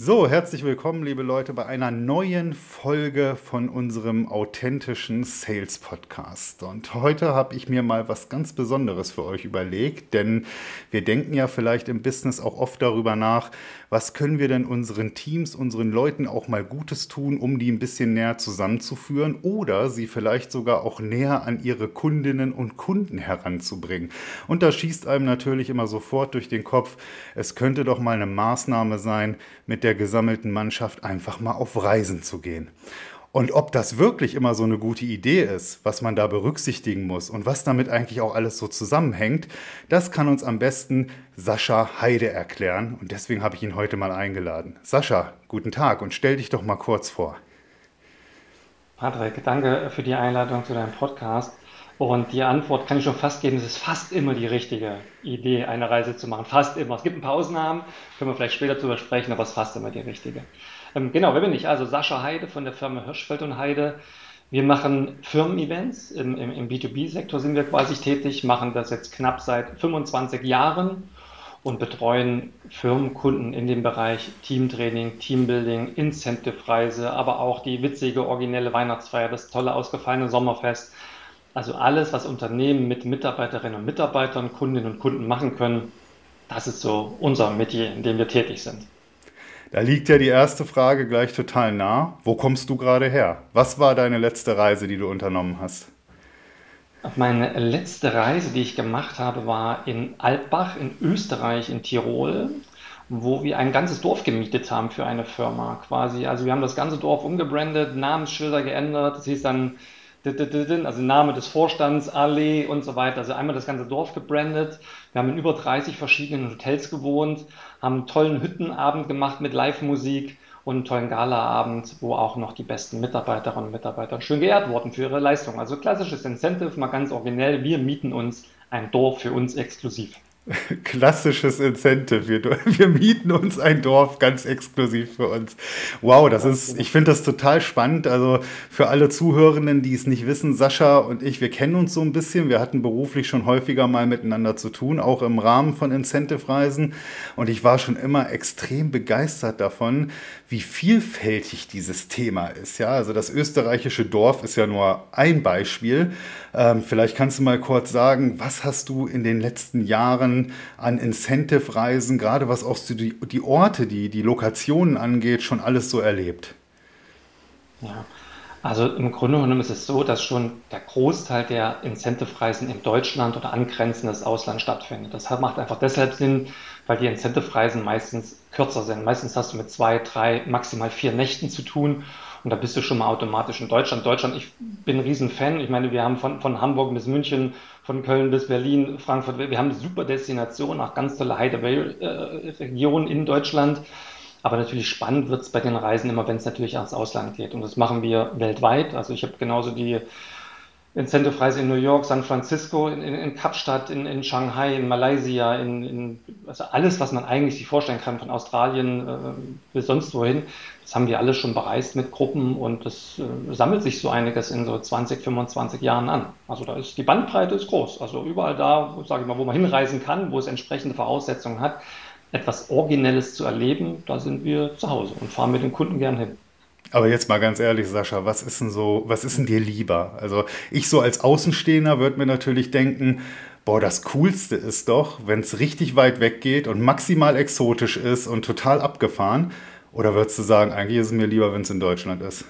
So, herzlich willkommen, liebe Leute, bei einer neuen Folge von unserem authentischen Sales Podcast. Und heute habe ich mir mal was ganz Besonderes für euch überlegt, denn wir denken ja vielleicht im Business auch oft darüber nach, was können wir denn unseren Teams, unseren Leuten auch mal Gutes tun, um die ein bisschen näher zusammenzuführen oder sie vielleicht sogar auch näher an ihre Kundinnen und Kunden heranzubringen. Und da schießt einem natürlich immer sofort durch den Kopf, es könnte doch mal eine Maßnahme sein, mit der gesammelten Mannschaft einfach mal auf Reisen zu gehen. Und ob das wirklich immer so eine gute Idee ist, was man da berücksichtigen muss und was damit eigentlich auch alles so zusammenhängt, das kann uns am besten Sascha Heide erklären. Und deswegen habe ich ihn heute mal eingeladen. Sascha, guten Tag und stell dich doch mal kurz vor. Patrick, danke für die Einladung zu deinem Podcast. Und die Antwort kann ich schon fast geben, es ist fast immer die richtige Idee, eine Reise zu machen. Fast immer. Es gibt ein paar Ausnahmen, können wir vielleicht später drüber sprechen, aber es ist fast immer die richtige. Genau, wer bin ich? Also Sascha Heide von der Firma Hirschfeld und Heide. Wir machen Firmen-Events, im B2B-Sektor sind wir quasi tätig, machen das jetzt knapp seit 25 Jahren und betreuen Firmenkunden in dem Bereich Teamtraining, Teambuilding, Incentive-Reise, aber auch die witzige, originelle Weihnachtsfeier, das tolle ausgefallene Sommerfest. Also alles, was Unternehmen mit Mitarbeiterinnen und Mitarbeitern, Kundinnen und Kunden machen können, das ist so unser Metier, in dem wir tätig sind. Da liegt ja die erste Frage gleich total nah. Wo kommst du gerade her? Was war deine letzte Reise, die du unternommen hast? Meine letzte Reise, die ich gemacht habe, war in Alpbach in Österreich, in Tirol, wo wir ein ganzes Dorf gemietet haben für eine Firma quasi. Also wir haben das ganze Dorf umgebrandet, Namensschilder geändert. Das hieß dann, also Name des Vorstands, Allee und so weiter. Also einmal das ganze Dorf gebrandet. Wir haben in über 30 verschiedenen Hotels gewohnt, haben einen tollen Hüttenabend gemacht mit Live-Musik und einen tollen Galaabend, wo auch noch die besten Mitarbeiterinnen und Mitarbeiter schön geehrt wurden für ihre Leistung. Also klassisches Incentive, mal ganz originell. Wir mieten uns ein Dorf für uns exklusiv. Klassisches Incentive. Wir mieten uns ein Dorf ganz exklusiv für uns. Wow, Ganz ich genau. finde das total spannend. Also für alle Zuhörenden, die es nicht wissen, Sascha und ich, wir kennen uns so ein bisschen. Wir hatten beruflich schon häufiger mal miteinander zu tun, auch im Rahmen von Incentive-Reisen. Und ich war schon immer extrem begeistert davon, wie vielfältig dieses Thema ist. Ja, also das österreichische Dorf ist ja nur ein Beispiel. Vielleicht kannst du mal kurz sagen, was hast du in den letzten Jahren an Incentive-Reisen, gerade was auch so die Orte, die Lokationen angeht, schon alles so erlebt? Ja, also im Grunde genommen ist es so, dass schon der Großteil der Incentive-Reisen in Deutschland oder angrenzendes Ausland stattfindet. Macht einfach deshalb Sinn, weil die Incentive-Reisen meistens kürzer sind. Meistens hast du mit 2, 3, maximal 4 Nächten zu tun und da bist du schon mal automatisch in Deutschland. Deutschland, ich bin ein Riesenfan. Ich meine, wir haben von Hamburg bis München, von Köln bis Berlin, Frankfurt, wir haben eine super Destination, auch ganz tolle Hideaway-Regionen in Deutschland. Aber natürlich spannend wird es bei den Reisen immer, wenn es natürlich ans Ausland geht. Und das machen wir weltweit. Also ich habe genauso die Incentive-Reise in New York, San Francisco, in Kapstadt, in Shanghai, in Malaysia, also alles, was man eigentlich sich vorstellen kann, von Australien bis sonst wohin, das haben wir alles schon bereist mit Gruppen und das sammelt sich so einiges in so 20, 25 Jahren an. Also da ist die Bandbreite ist groß. Also überall da, sage ich mal, wo man hinreisen kann, wo es entsprechende Voraussetzungen hat, etwas Originelles zu erleben, da sind wir zu Hause und fahren mit den Kunden gern hin. Aber jetzt mal ganz ehrlich, Sascha, was ist denn dir lieber? Also ich so als Außenstehender würde mir natürlich denken, boah, das Coolste ist doch, wenn es richtig weit weg geht und maximal exotisch ist und total abgefahren. Oder würdest du sagen, eigentlich ist es mir lieber, wenn es in Deutschland ist?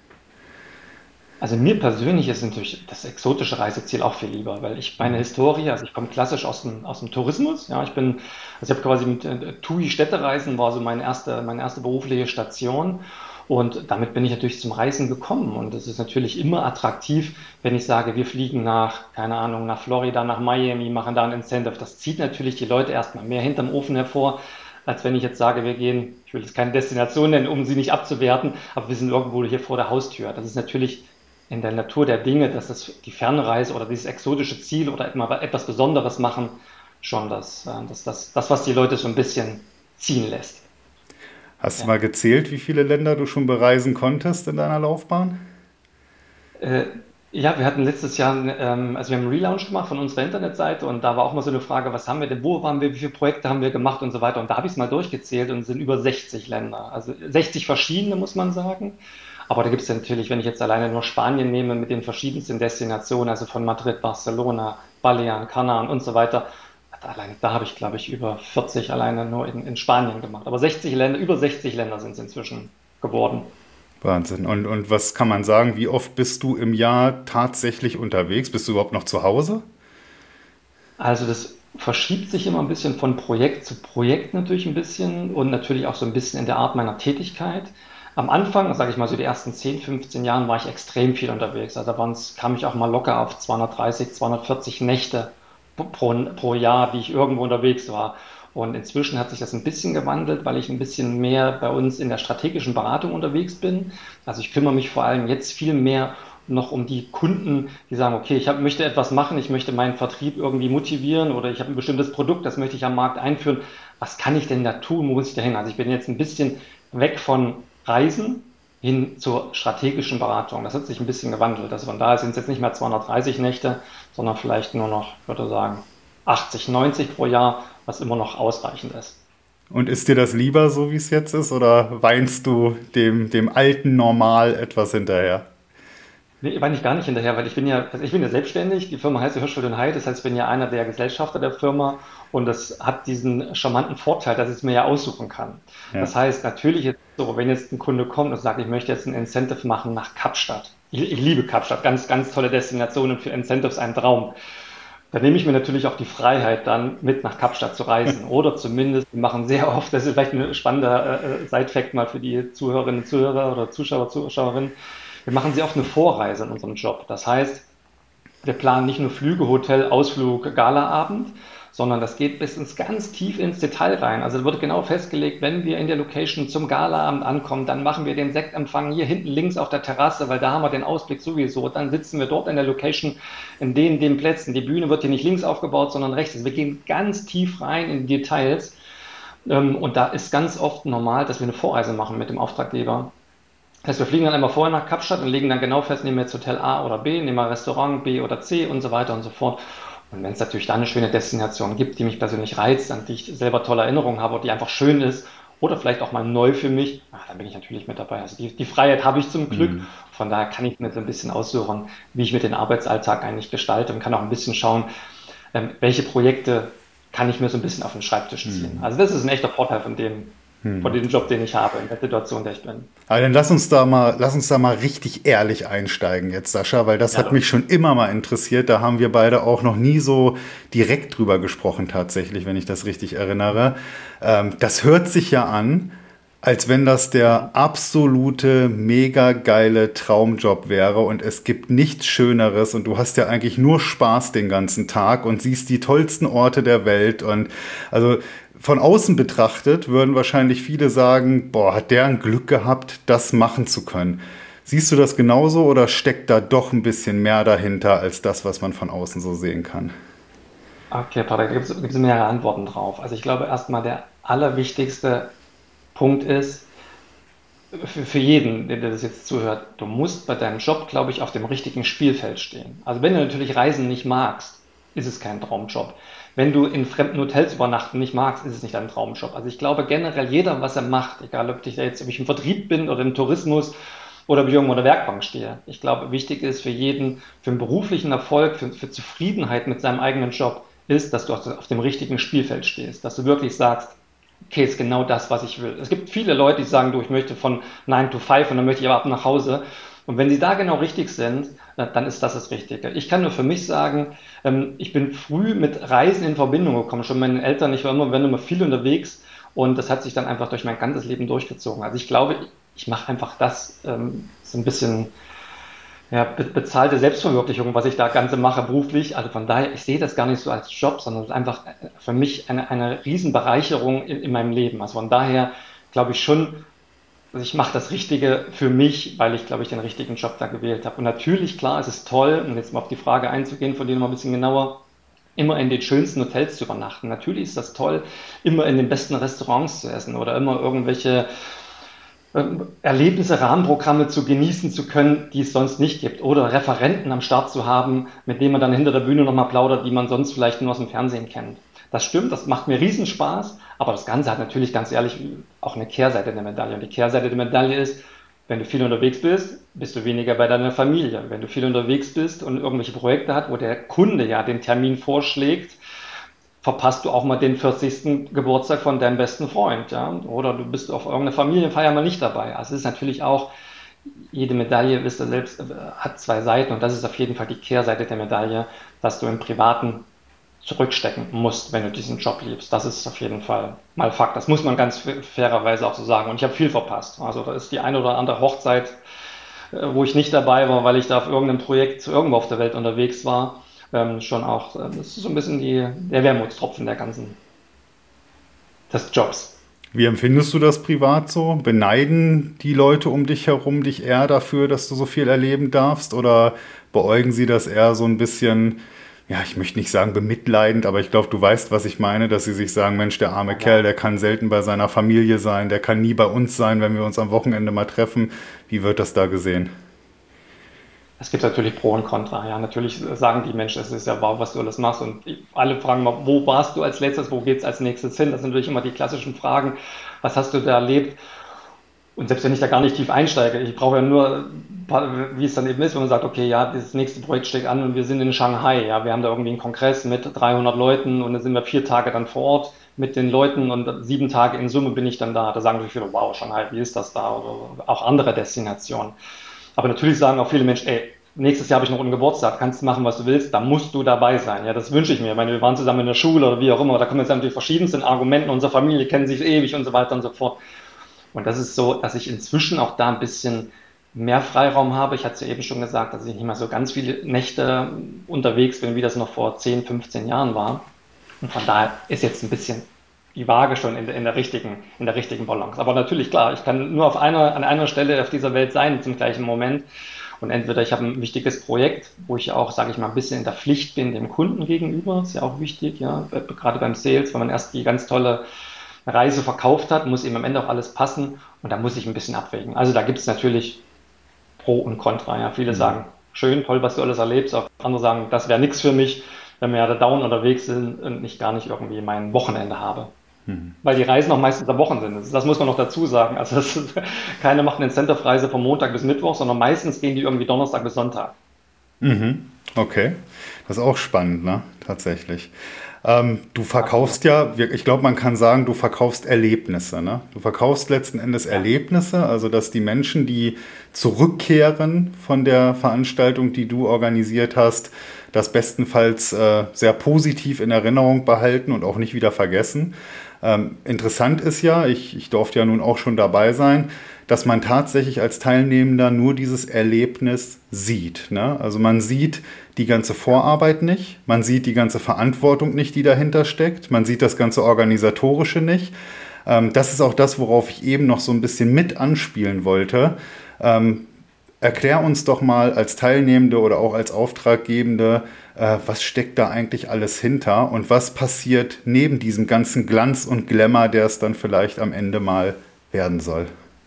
Also mir persönlich ist natürlich das exotische Reiseziel auch viel lieber, weil ich meine Historie, also ich komme klassisch aus dem Tourismus, ja, also ich habe quasi mit TUI Städtereisen war so meine erste berufliche Station und damit bin ich natürlich zum Reisen gekommen und es ist natürlich immer attraktiv, wenn ich sage, wir fliegen nach, keine Ahnung, nach Florida, nach Miami, machen da ein Incentive. Das zieht natürlich die Leute erstmal mehr hinterm Ofen hervor, als wenn ich jetzt sage, wir gehen, ich will jetzt keine Destination nennen, um sie nicht abzuwerten, aber wir sind irgendwo hier vor der Haustür. Das ist natürlich in der Natur der Dinge, dass das die Fernreise oder dieses exotische Ziel oder etwas Besonderes machen, schon was die Leute so ein bisschen ziehen lässt. Hast du Ja. mal gezählt, wie viele Länder du schon bereisen konntest in deiner Laufbahn? Ja, wir hatten letztes Jahr, also wir haben einen Relaunch gemacht von unserer Internetseite und da war auch mal so eine Frage, was haben wir denn, wo waren wir, wie viele Projekte haben wir gemacht und so weiter. Und da habe ich es mal durchgezählt und es sind über 60 Länder, also 60 verschiedene, muss man sagen. Aber da gibt es ja natürlich, wenn ich jetzt alleine nur Spanien nehme, mit den verschiedensten Destinationen, also von Madrid, Barcelona, Balearen, Kanaren und so weiter, allein da habe ich, glaube ich, über 40 alleine nur in Spanien gemacht. Aber 60 Länder, über 60 Länder sind es inzwischen geworden. Wahnsinn. Und was kann man sagen? Wie oft bist du im Jahr tatsächlich unterwegs? Bist du überhaupt noch zu Hause? Also das verschiebt sich immer ein bisschen von Projekt zu Projekt natürlich ein bisschen und natürlich auch so ein bisschen in der Art meiner Tätigkeit. Am Anfang, sage ich mal so die ersten 10, 15 Jahren, war ich extrem viel unterwegs. Also kam ich auch mal locker auf 230, 240 Nächte pro Jahr, die ich irgendwo unterwegs war. Und inzwischen hat sich das ein bisschen gewandelt, weil ich ein bisschen mehr bei uns in der strategischen Beratung unterwegs bin. Also ich kümmere mich vor allem jetzt viel mehr noch um die Kunden, die sagen, okay, möchte etwas machen, ich möchte meinen Vertrieb irgendwie motivieren oder ich habe ein bestimmtes Produkt, das möchte ich am Markt einführen. Was kann ich denn da tun? Wo muss ich da hin? Also ich bin jetzt ein bisschen weg von Reisen hin zur strategischen Beratung. Das hat sich ein bisschen gewandelt. Also von daher sind es jetzt nicht mehr 230 Nächte, sondern vielleicht nur noch, ich würde sagen, 80, 90 pro Jahr, was immer noch ausreichend ist. Und ist dir das lieber, so wie es jetzt ist, oder weinst du dem alten Normal etwas hinterher? Nee, war ich gar nicht hinterher, weil also ich bin ja selbstständig, die Firma heißt ja Hirschfeld und Heid, das heißt, ich bin ja einer der Gesellschafter der Firma und das hat diesen charmanten Vorteil, dass ich es mir ja aussuchen kann. Ja. Das heißt, natürlich ist es so, wenn jetzt ein Kunde kommt und sagt, ich möchte jetzt ein Incentive machen nach Kapstadt. Ich liebe Kapstadt, ganz, ganz tolle Destination und für Incentives ein Traum. Da nehme ich mir natürlich auch die Freiheit, dann mit nach Kapstadt zu reisen. Oder zumindest, wir machen sehr oft, das ist vielleicht ein spannender Side-Fact mal für die Zuhörerinnen und Zuhörer oder Zuschauer, Zuschauerinnen, wir machen sehr oft eine Vorreise in unserem Job. Das heißt, wir planen nicht nur Flüge, Hotel, Ausflug, Galaabend, sondern das geht bis ins ganz tief ins Detail rein. Also da wird genau festgelegt, wenn wir in der Location zum Galaabend ankommen, dann machen wir den Sektempfang hier hinten links auf der Terrasse, weil da haben wir den Ausblick sowieso. Dann sitzen wir dort in der Location in den Plätzen. Die Bühne wird hier nicht links aufgebaut, sondern rechts. Also wir gehen ganz tief rein in die Details. Und da ist ganz oft normal, dass wir eine Vorreise machen mit dem Auftraggeber. Das heißt, wir fliegen dann einmal vorher nach Kapstadt und legen dann genau fest, nehmen wir jetzt Hotel A oder B, nehmen wir Restaurant B oder C und so weiter und so fort. Und wenn es natürlich da eine schöne Destination gibt, die mich persönlich reizt, an die ich selber tolle Erinnerungen habe und die einfach schön ist oder vielleicht auch mal neu für mich, dann bin ich natürlich mit dabei. Also die Freiheit habe ich zum Glück. Hm. Von daher kann ich mir so ein bisschen aussuchen, wie ich mir den Arbeitsalltag eigentlich gestalte und kann auch ein bisschen schauen, welche Projekte kann ich mir so ein bisschen auf den Schreibtisch ziehen. Hm. Also das ist ein echter Vorteil von Hm. dem Job, den ich habe, in der Situation, in der ich bin. Aber dann lass uns da mal richtig ehrlich einsteigen jetzt, Sascha, weil das hat Ja. mich schon immer mal interessiert. Da haben wir beide auch noch nie so direkt drüber gesprochen, tatsächlich, wenn ich das richtig erinnere. Das hört sich ja an, als wenn das der absolute, mega geile Traumjob wäre und es gibt nichts Schöneres und du hast ja eigentlich nur Spaß den ganzen Tag und siehst die tollsten Orte der Welt und also von außen betrachtet würden wahrscheinlich viele sagen, boah, hat der ein Glück gehabt, das machen zu können. Siehst du das genauso oder steckt da doch ein bisschen mehr dahinter als das, was man von außen so sehen kann? Okay, Patrick, da gibt es mehrere Antworten drauf. Also ich glaube erstmal, der allerwichtigste Punkt ist, für jeden, der das jetzt zuhört, du musst bei deinem Job, glaube ich, auf dem richtigen Spielfeld stehen. Also wenn du natürlich Reisen nicht magst, ist es kein Traumjob. Wenn du in fremden Hotels übernachten nicht magst, ist es nicht dein Traumjob. Also ich glaube generell jeder, was er macht, egal ob ich im Vertrieb bin oder im Tourismus oder ob ich irgendwo an der Werkbank stehe. Ich glaube, wichtig ist für jeden, für einen beruflichen Erfolg, für Zufriedenheit mit seinem eigenen Job, ist, dass du auf dem richtigen Spielfeld stehst, dass du wirklich sagst, okay, ist genau das, was ich will. Es gibt viele Leute, die sagen, du, ich möchte von 9 to 5 und dann möchte ich aber ab nach Hause. Und wenn sie da genau richtig sind, dann ist das Richtige. Ich kann nur für mich sagen, ich bin früh mit Reisen in Verbindung gekommen. Schon meinen Eltern, ich war immer viel unterwegs und das hat sich dann einfach durch mein ganzes Leben durchgezogen. Also ich glaube, ich mache einfach das so ein bisschen ja, bezahlte Selbstverwirklichung, was ich da Ganze mache beruflich. Also von daher, ich sehe das gar nicht so als Job, sondern es ist einfach für mich eine Riesenbereicherung in meinem Leben. Also von daher glaube ich schon, also ich mache das Richtige für mich, weil ich, glaube ich, den richtigen Job da gewählt habe. Und natürlich, klar, es ist toll, um jetzt mal auf die Frage einzugehen, von denen mal ein bisschen genauer, immer in den schönsten Hotels zu übernachten. Natürlich ist das toll, immer in den besten Restaurants zu essen oder immer irgendwelche Erlebnisse, Rahmenprogramme zu genießen zu können, die es sonst nicht gibt. Oder Referenten am Start zu haben, mit denen man dann hinter der Bühne nochmal plaudert, die man sonst vielleicht nur aus dem Fernsehen kennt. Das stimmt, das macht mir Riesenspaß, aber das Ganze hat natürlich, ganz ehrlich, auch eine Kehrseite der Medaille. Und die Kehrseite der Medaille ist, wenn du viel unterwegs bist, bist du weniger bei deiner Familie. Wenn du viel unterwegs bist und irgendwelche Projekte hast, wo der Kunde ja den Termin vorschlägt, verpasst du auch mal den 40. Geburtstag von deinem besten Freund, ja? Oder du bist auf irgendeiner Familienfeier mal nicht dabei. Also es ist natürlich auch, jede Medaille, wisst ihr selbst, hat zwei Seiten und das ist auf jeden Fall die Kehrseite der Medaille, dass du im Privaten zurückstecken musst, wenn du diesen Job liebst. Das ist auf jeden Fall mal Fakt. Das muss man ganz fairerweise auch so sagen. Und ich habe viel verpasst. Also da ist die eine oder andere Hochzeit, wo ich nicht dabei war, weil ich da auf irgendeinem Projekt irgendwo auf der Welt unterwegs war, schon auch, das ist so ein bisschen der Wermutstropfen des Jobs. Wie empfindest du das privat so? Beneiden die Leute um dich herum dich eher dafür, dass du so viel erleben darfst? Oder beäugen sie das eher so ein bisschen, ja, ich möchte nicht sagen bemitleidend, aber ich glaube, du weißt, was ich meine, dass sie sich sagen, Mensch, der arme Kerl, der kann selten bei seiner Familie sein, der kann nie bei uns sein, wenn wir uns am Wochenende mal treffen. Wie wird das da gesehen? Es gibt natürlich Pro und Contra. Ja, natürlich sagen die Menschen, es ist ja wow, was du alles machst. Und alle fragen mal, wo warst du als letztes, wo geht's als nächstes hin? Das sind natürlich immer die klassischen Fragen. Was hast du da erlebt? Und selbst wenn ich da gar nicht tief einsteige, ich brauche ja nur, wie es dann eben ist, wenn man sagt, okay, ja, das nächste Projekt steht an und wir sind in Shanghai. Ja, wir haben da irgendwie einen Kongress mit 300 Leuten und dann sind wir 4 Tage dann vor Ort mit den Leuten und 7 Tage in Summe bin ich dann da. Da sagen natürlich viele, wow, Shanghai, wie ist das da? Oder auch andere Destinationen. Aber natürlich sagen auch viele Menschen, ey, nächstes Jahr habe ich noch einen Geburtstag, kannst du machen, was du willst, da musst du dabei sein. Ja, das wünsche ich mir. Ich meine, wir waren zusammen in der Schule oder wie auch immer, da kommen jetzt natürlich verschiedenste Argumente, unsere Familie kennen sich ewig und so weiter und so fort. Und das ist so, dass ich inzwischen auch da ein bisschen mehr Freiraum habe. Ich hatte es ja eben schon gesagt, dass ich nicht mehr so ganz viele Nächte unterwegs bin, wie das noch vor 10, 15 Jahren war. Und von daher ist jetzt ein bisschen die Waage schon in der richtigen Balance. Aber natürlich, klar, ich kann nur an einer Stelle auf dieser Welt sein zum gleichen Moment. Und entweder ich habe ein wichtiges Projekt, wo ich auch, sage ich mal, ein bisschen in der Pflicht bin dem Kunden gegenüber, ist ja auch wichtig, ja, gerade beim Sales, wenn man erst die ganz tolle Reise verkauft hat, muss eben am Ende auch alles passen und da muss ich ein bisschen abwägen. Also da gibt es natürlich Pro und Contra. Ja. Viele sagen, schön, toll, was du alles erlebst, auch andere sagen, das wäre nichts für mich, wenn wir ja da dauernd unterwegs sind und ich gar nicht irgendwie mein Wochenende habe. Weil die Reisen auch meistens am Wochen sind. Das muss man noch dazu sagen. Also keiner macht eine Incentive-Reise von Montag bis Mittwoch, sondern meistens gehen die irgendwie Donnerstag bis Sonntag. Mhm. Okay, das ist auch spannend, ne? Tatsächlich. Du verkaufst ja, ich glaube, man kann sagen, du verkaufst Erlebnisse, ne? Du verkaufst letzten Endes Erlebnisse, also dass die Menschen, die zurückkehren von der Veranstaltung, die du organisiert hast, das bestenfalls sehr positiv in Erinnerung behalten und auch nicht wieder vergessen. Interessant ist ja, ich durfte ja nun auch schon dabei sein, dass man tatsächlich als Teilnehmender nur dieses Erlebnis sieht. Ne? Also man sieht die ganze Vorarbeit nicht, man sieht die ganze Verantwortung nicht, die dahinter steckt, man sieht das ganze Organisatorische nicht. Das ist auch das, worauf ich eben noch so ein bisschen mit anspielen wollte. Erklär uns doch mal als Teilnehmende oder auch als Auftraggebende, was steckt da eigentlich alles hinter und was passiert neben diesem ganzen Glanz und Glamour, der es dann vielleicht am Ende mal werden soll.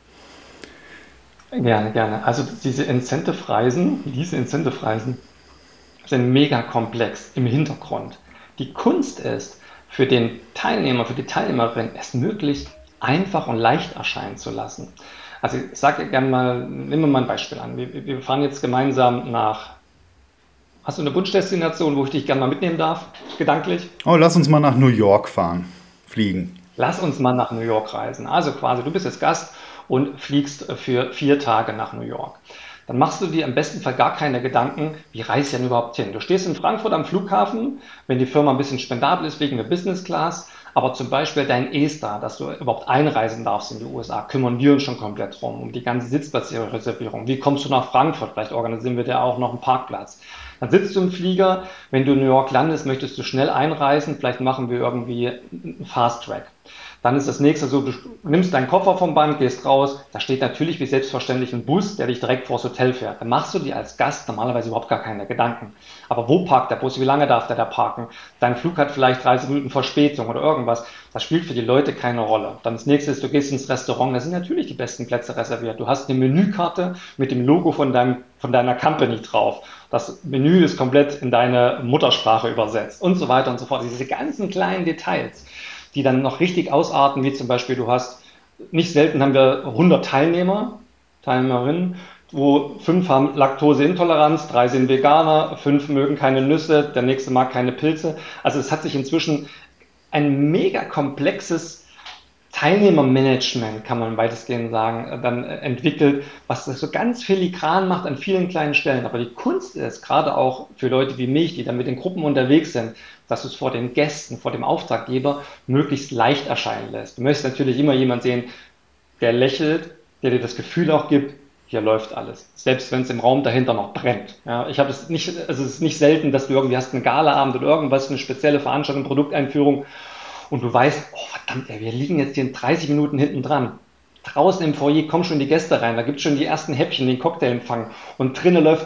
Gerne, gerne. Also diese Incentive-Reisen sind mega komplex im Hintergrund. Die Kunst ist, für den Teilnehmer, für die Teilnehmerin, es möglichst einfach und leicht erscheinen zu lassen. Also ich sage gerne mal, nehmen wir mal ein Beispiel an. Wir fahren jetzt gemeinsam hast du eine Wunschdestination, wo ich dich gerne mal mitnehmen darf, gedanklich? Oh, lass uns mal nach New York fahren, fliegen. Lass uns mal nach New York reisen. Also quasi, du bist jetzt Gast und fliegst für 4 Tage nach New York. Dann machst du dir im besten Fall gar keine Gedanken, wie reise ich denn überhaupt hin? Du stehst in Frankfurt am Flughafen, wenn die Firma ein bisschen spendabel ist wegen der Business Class, aber zum Beispiel dein ESTA, dass du überhaupt einreisen darfst in die USA, kümmern wir uns schon komplett drum, um die ganze Sitzplatzreservierung. Wie kommst du nach Frankfurt? Vielleicht organisieren wir dir auch noch einen Parkplatz. Dann sitzt du im Flieger, wenn du in New York landest, möchtest du schnell einreisen, vielleicht machen wir irgendwie einen Fast Track. Dann ist das nächste so, du nimmst deinen Koffer vom Band, gehst raus, da steht natürlich wie selbstverständlich ein Bus, der dich direkt vors Hotel fährt. Da machst du dir als Gast normalerweise überhaupt gar keine Gedanken. Aber wo parkt der Bus? Wie lange darf der da parken? Dein Flug hat vielleicht 30 Minuten Verspätung oder irgendwas. Das spielt für die Leute keine Rolle. Dann das nächste ist, du gehst ins Restaurant, da sind natürlich die besten Plätze reserviert. Du hast eine Menükarte mit dem Logo von deiner Company drauf. Das Menü ist komplett in deine Muttersprache übersetzt und so weiter und so fort. Diese ganzen kleinen Details, die dann noch richtig ausarten, wie zum Beispiel nicht selten haben wir 100 Teilnehmerinnen, wo 5 haben Laktoseintoleranz, 3 sind Veganer, 5 mögen keine Nüsse, der nächste mag keine Pilze. Also es hat sich inzwischen ein mega komplexes Teilnehmermanagement, kann man weitestgehend sagen, dann entwickelt, was das so ganz filigran macht an vielen kleinen Stellen. Aber die Kunst ist, gerade auch für Leute wie mich, die dann mit den Gruppen unterwegs sind, dass du es vor den Gästen, vor dem Auftraggeber möglichst leicht erscheinen lässt. Du möchtest natürlich immer jemanden sehen, der lächelt, der dir das Gefühl auch gibt, hier läuft alles. Selbst wenn es im Raum dahinter noch brennt. Ja, ich habe es nicht, also es ist nicht selten, dass du irgendwie hast einen Galaabend oder irgendwas, eine spezielle Veranstaltung, Produkteinführung und du weißt, oh verdammt, ey, wir liegen jetzt hier in 30 Minuten hinten dran. Draußen im Foyer kommen schon die Gäste rein, da gibt es schon die ersten Häppchen, den Cocktailempfang und drinnen läuft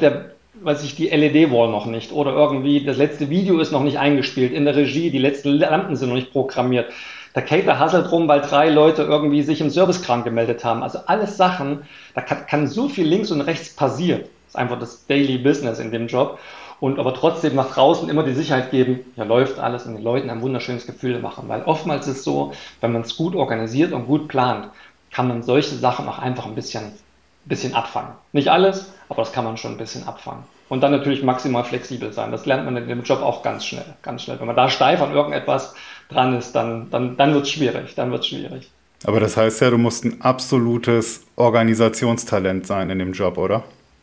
die LED-Wall noch nicht oder irgendwie das letzte Video ist noch nicht eingespielt in der Regie, die letzten Lampen sind noch nicht programmiert. Der Cater hasselt rum, weil 3 Leute irgendwie sich im Service krank gemeldet haben. Also alles Sachen, da kann so viel links und rechts passieren. Das ist einfach das Daily Business in dem Job. Und aber trotzdem nach draußen immer die Sicherheit geben, ja läuft alles und den Leuten ein wunderschönes Gefühl machen. Weil oftmals ist es so, wenn man es gut organisiert und gut plant, kann man solche Sachen auch einfach ein bisschen abfangen. Nicht alles, aber das kann man schon ein bisschen abfangen. Und dann natürlich maximal flexibel sein. Das lernt man in dem Job auch ganz schnell, ganz schnell. Wenn man da steif an irgendetwas dran ist, dann wird es schwierig, dann wird es schwierig. Aber das heißt ja, du musst ein absolutes Organisationstalent sein in dem Job, oder?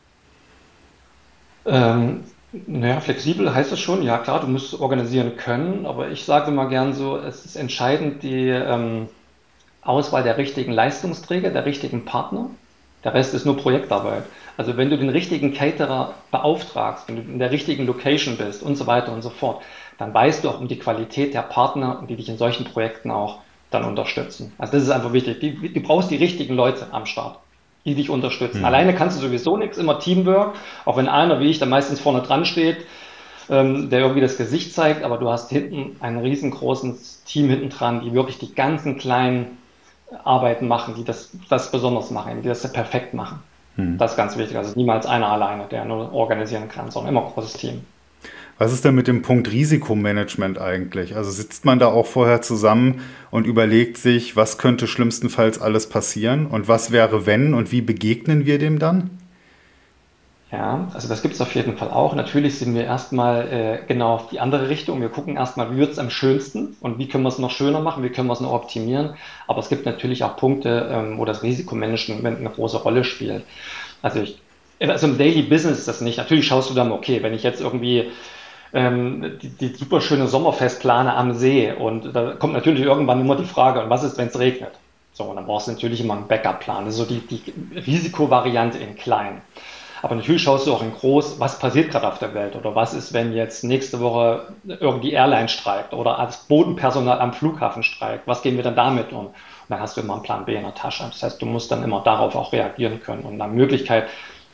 Naja, flexibel heißt es schon, ja klar, du musst organisieren können, aber ich sage immer gern so, es ist entscheidend die Auswahl der richtigen Leistungsträger, der richtigen Partner. Der Rest ist nur Projektarbeit. Also wenn du den richtigen Caterer beauftragst, wenn du in der richtigen Location bist und so weiter und so fort, dann weißt du auch um die Qualität der Partner, die dich in solchen Projekten auch dann unterstützen. Also das ist einfach wichtig. Du brauchst die richtigen Leute am Start, die dich unterstützen. Alleine kannst du sowieso nichts, immer Teamwork, auch wenn einer wie ich da meistens vorne dran steht, der irgendwie das Gesicht zeigt, aber du hast hinten ein riesengroßes Team hinten dran, die wirklich die ganzen kleinen Arbeiten machen, die das besonders machen, die das perfekt machen. Das ist ganz wichtig. Also niemals einer alleine, der nur organisieren kann, sondern immer ein großes Team. Was ist denn mit dem Punkt Risikomanagement eigentlich? Also sitzt man da auch vorher zusammen und überlegt sich, was könnte schlimmstenfalls alles passieren und was wäre wenn und wie begegnen wir dem dann? Ja, also das gibt es auf jeden Fall auch. Natürlich sind wir erstmal genau auf die andere Richtung. Wir gucken erstmal, wie wird es am schönsten und wie können wir es noch schöner machen, wie können wir es noch optimieren. Aber es gibt natürlich auch Punkte, wo das Risikomanagement eine große Rolle spielt. Also im Daily Business ist das nicht. Natürlich schaust du dann, okay, wenn ich jetzt irgendwie die super schöne Sommerfestplane am See und da kommt natürlich irgendwann immer die Frage, und was ist, wenn es regnet? So, und dann brauchst du natürlich immer einen Backup-Plan. Das ist so die Risikovariante in klein. Aber natürlich schaust du auch in groß, was passiert gerade auf der Welt oder was ist, wenn jetzt nächste Woche irgendwie Airline streikt oder das Bodenpersonal am Flughafen streikt, was gehen wir dann damit um? Und dann hast du immer einen Plan B in der Tasche. Das heißt, du musst dann immer darauf auch reagieren können und nach Möglichkeit,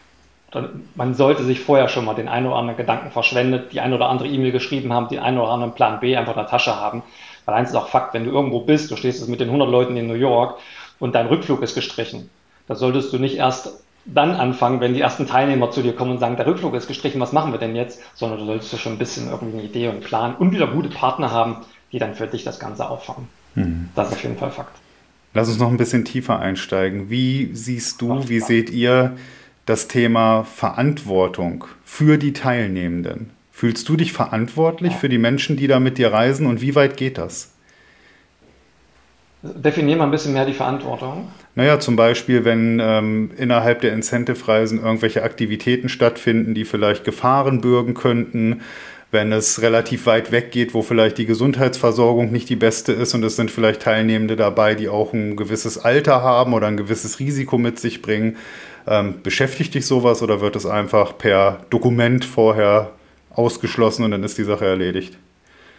man sollte sich vorher schon mal den einen oder anderen Gedanken verschwendet, die eine oder andere E-Mail geschrieben haben, den einen oder anderen Plan B einfach in der Tasche haben. Weil eins ist auch Fakt, wenn du irgendwo bist, du stehst jetzt mit den 100 Leuten in New York und dein Rückflug ist gestrichen, da solltest du nicht erst dann anfangen, wenn die ersten Teilnehmer zu dir kommen und sagen, der Rückflug ist gestrichen, was machen wir denn jetzt? Sondern du solltest schon ein bisschen irgendwie eine Idee und einen Plan und wieder gute Partner haben, die dann für dich das Ganze auffangen. Das ist auf jeden Fall Fakt. Lass uns noch ein bisschen tiefer einsteigen. Wie siehst du, wie seht ihr das Thema Verantwortung für die Teilnehmenden? Fühlst du dich verantwortlich für die Menschen, die da mit dir reisen und wie weit geht das? Definier mal ein bisschen mehr die Verantwortung. Naja, zum Beispiel, wenn innerhalb der Incentive-Reisen irgendwelche Aktivitäten stattfinden, die vielleicht Gefahren bürgen könnten, wenn es relativ weit weg geht, wo vielleicht die Gesundheitsversorgung nicht die beste ist und es sind vielleicht Teilnehmende dabei, die auch ein gewisses Alter haben oder ein gewisses Risiko mit sich bringen. Beschäftigt dich sowas oder wird es einfach per Dokument vorher ausgeschlossen und dann ist die Sache erledigt?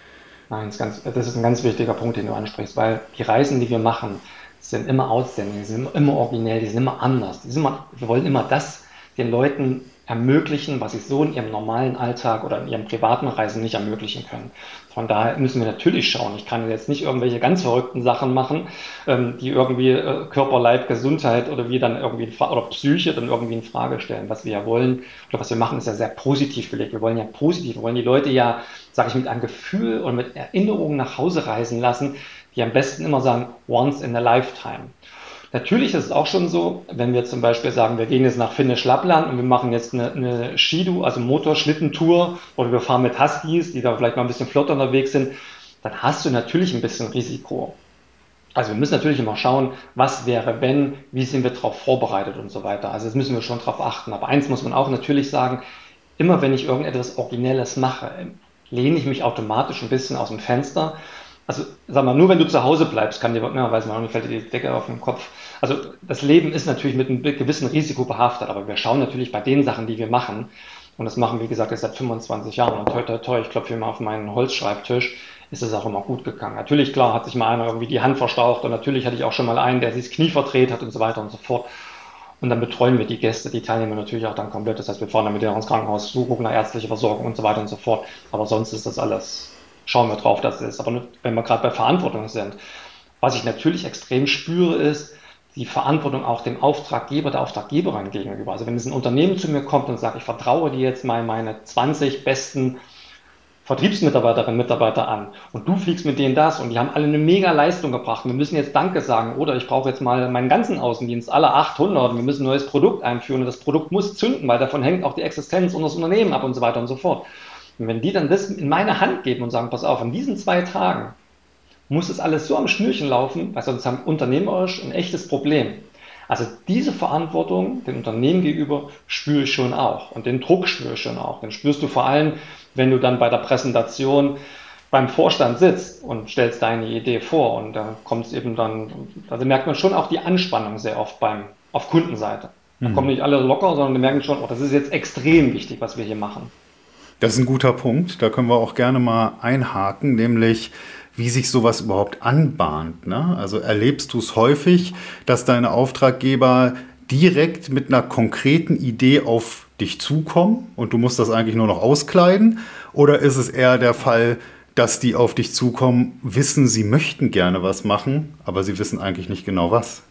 Nein, das ist ein ganz wichtiger Punkt, den du ansprichst, weil die Reisen, die wir machen, sind immer outstanding, die sind immer originell, die sind immer anders. Wir wollen immer das den Leuten ermöglichen, was sie so in ihrem normalen Alltag oder in ihren privaten Reisen nicht ermöglichen können. Von daher müssen wir natürlich schauen. Ich kann jetzt nicht irgendwelche ganz verrückten Sachen machen, die irgendwie Körper, Leib, Gesundheit oder wie dann irgendwie oder Psyche dann irgendwie in Frage stellen. Was wir ja wollen oder was wir machen, ist ja sehr positiv belegt. Wir wollen ja positiv, wir wollen die Leute ja, sage ich, mit einem Gefühl und mit Erinnerungen nach Hause reisen lassen, die am besten immer sagen, once in a lifetime. Natürlich ist es auch schon so, wenn wir zum Beispiel sagen, wir gehen jetzt nach Finnisch Lappland und wir machen jetzt eine Skidu, also Motorschlittentour, oder wir fahren mit Huskies, die da vielleicht mal ein bisschen flotter unterwegs sind, dann hast du natürlich ein bisschen Risiko. Also wir müssen natürlich immer schauen, was wäre, wenn, wie sind wir darauf vorbereitet und so weiter. Also das müssen wir schon darauf achten. Aber eins muss man auch natürlich sagen, immer wenn ich irgendetwas Originelles mache, lehne ich mich automatisch ein bisschen aus dem Fenster. Also sag mal, nur wenn du zu Hause bleibst, kann dir, ja, weiß man, fällt dir die Decke auf den Kopf. Also das Leben ist natürlich mit einem gewissen Risiko behaftet, aber wir schauen natürlich bei den Sachen, die wir machen, und das machen, wie gesagt, jetzt seit 25 Jahren, und toi, toi, toi, ich klopfe hier mal auf meinen Holzschreibtisch, ist es auch immer gut gegangen. Natürlich, klar, hat sich mal einer irgendwie die Hand verstaucht und natürlich hatte ich auch schon mal einen, der sich das Knie verdreht hat und so weiter und so fort. Und dann betreuen wir die Gäste, die Teilnehmer natürlich auch dann komplett. Das heißt, wir fahren dann mit denen ins Krankenhaus, suchen nach ärztlicher Versorgung und so weiter und so fort. Aber sonst ist das alles, schauen wir drauf, dass es ist. Aber wenn wir gerade bei Verantwortung sind, was ich natürlich extrem spüre, ist die Verantwortung auch dem Auftraggeber, der Auftraggeberin gegenüber. Also wenn es ein Unternehmen zu mir kommt und sagt, ich vertraue dir jetzt mal meine 20 besten Vertriebsmitarbeiterinnen und Mitarbeiter an und du fliegst mit denen das und die haben alle eine mega Leistung gebracht. Wir müssen jetzt Danke sagen oder ich brauche jetzt mal meinen ganzen Außendienst, alle 800 und wir müssen ein neues Produkt einführen und das Produkt muss zünden, weil davon hängt auch die Existenz unseres Unternehmens ab und so weiter und so fort. Und wenn die dann das in meine Hand geben und sagen, pass auf, an diesen 2 Tagen muss es alles so am Schnürchen laufen, weil sonst haben unternehmerisch ein echtes Problem. Also diese Verantwortung dem Unternehmen gegenüber spüre ich schon auch und den Druck spüre ich schon auch. Den spürst du vor allem, wenn du dann bei der Präsentation beim Vorstand sitzt und stellst deine Idee vor und da kommt es eben dann, also merkt man schon auch die Anspannung sehr oft auf Kundenseite. Da kommen nicht alle locker, sondern die merken schon, oh, das ist jetzt extrem wichtig, was wir hier machen. Das ist ein guter Punkt, da können wir auch gerne mal einhaken, nämlich wie sich sowas überhaupt anbahnt, ne? Also erlebst du es häufig, dass deine Auftraggeber direkt mit einer konkreten Idee auf dich zukommen und du musst das eigentlich nur noch auskleiden? Oder ist es eher der Fall, dass die auf dich zukommen, wissen, sie möchten gerne was machen, aber sie wissen eigentlich nicht genau was?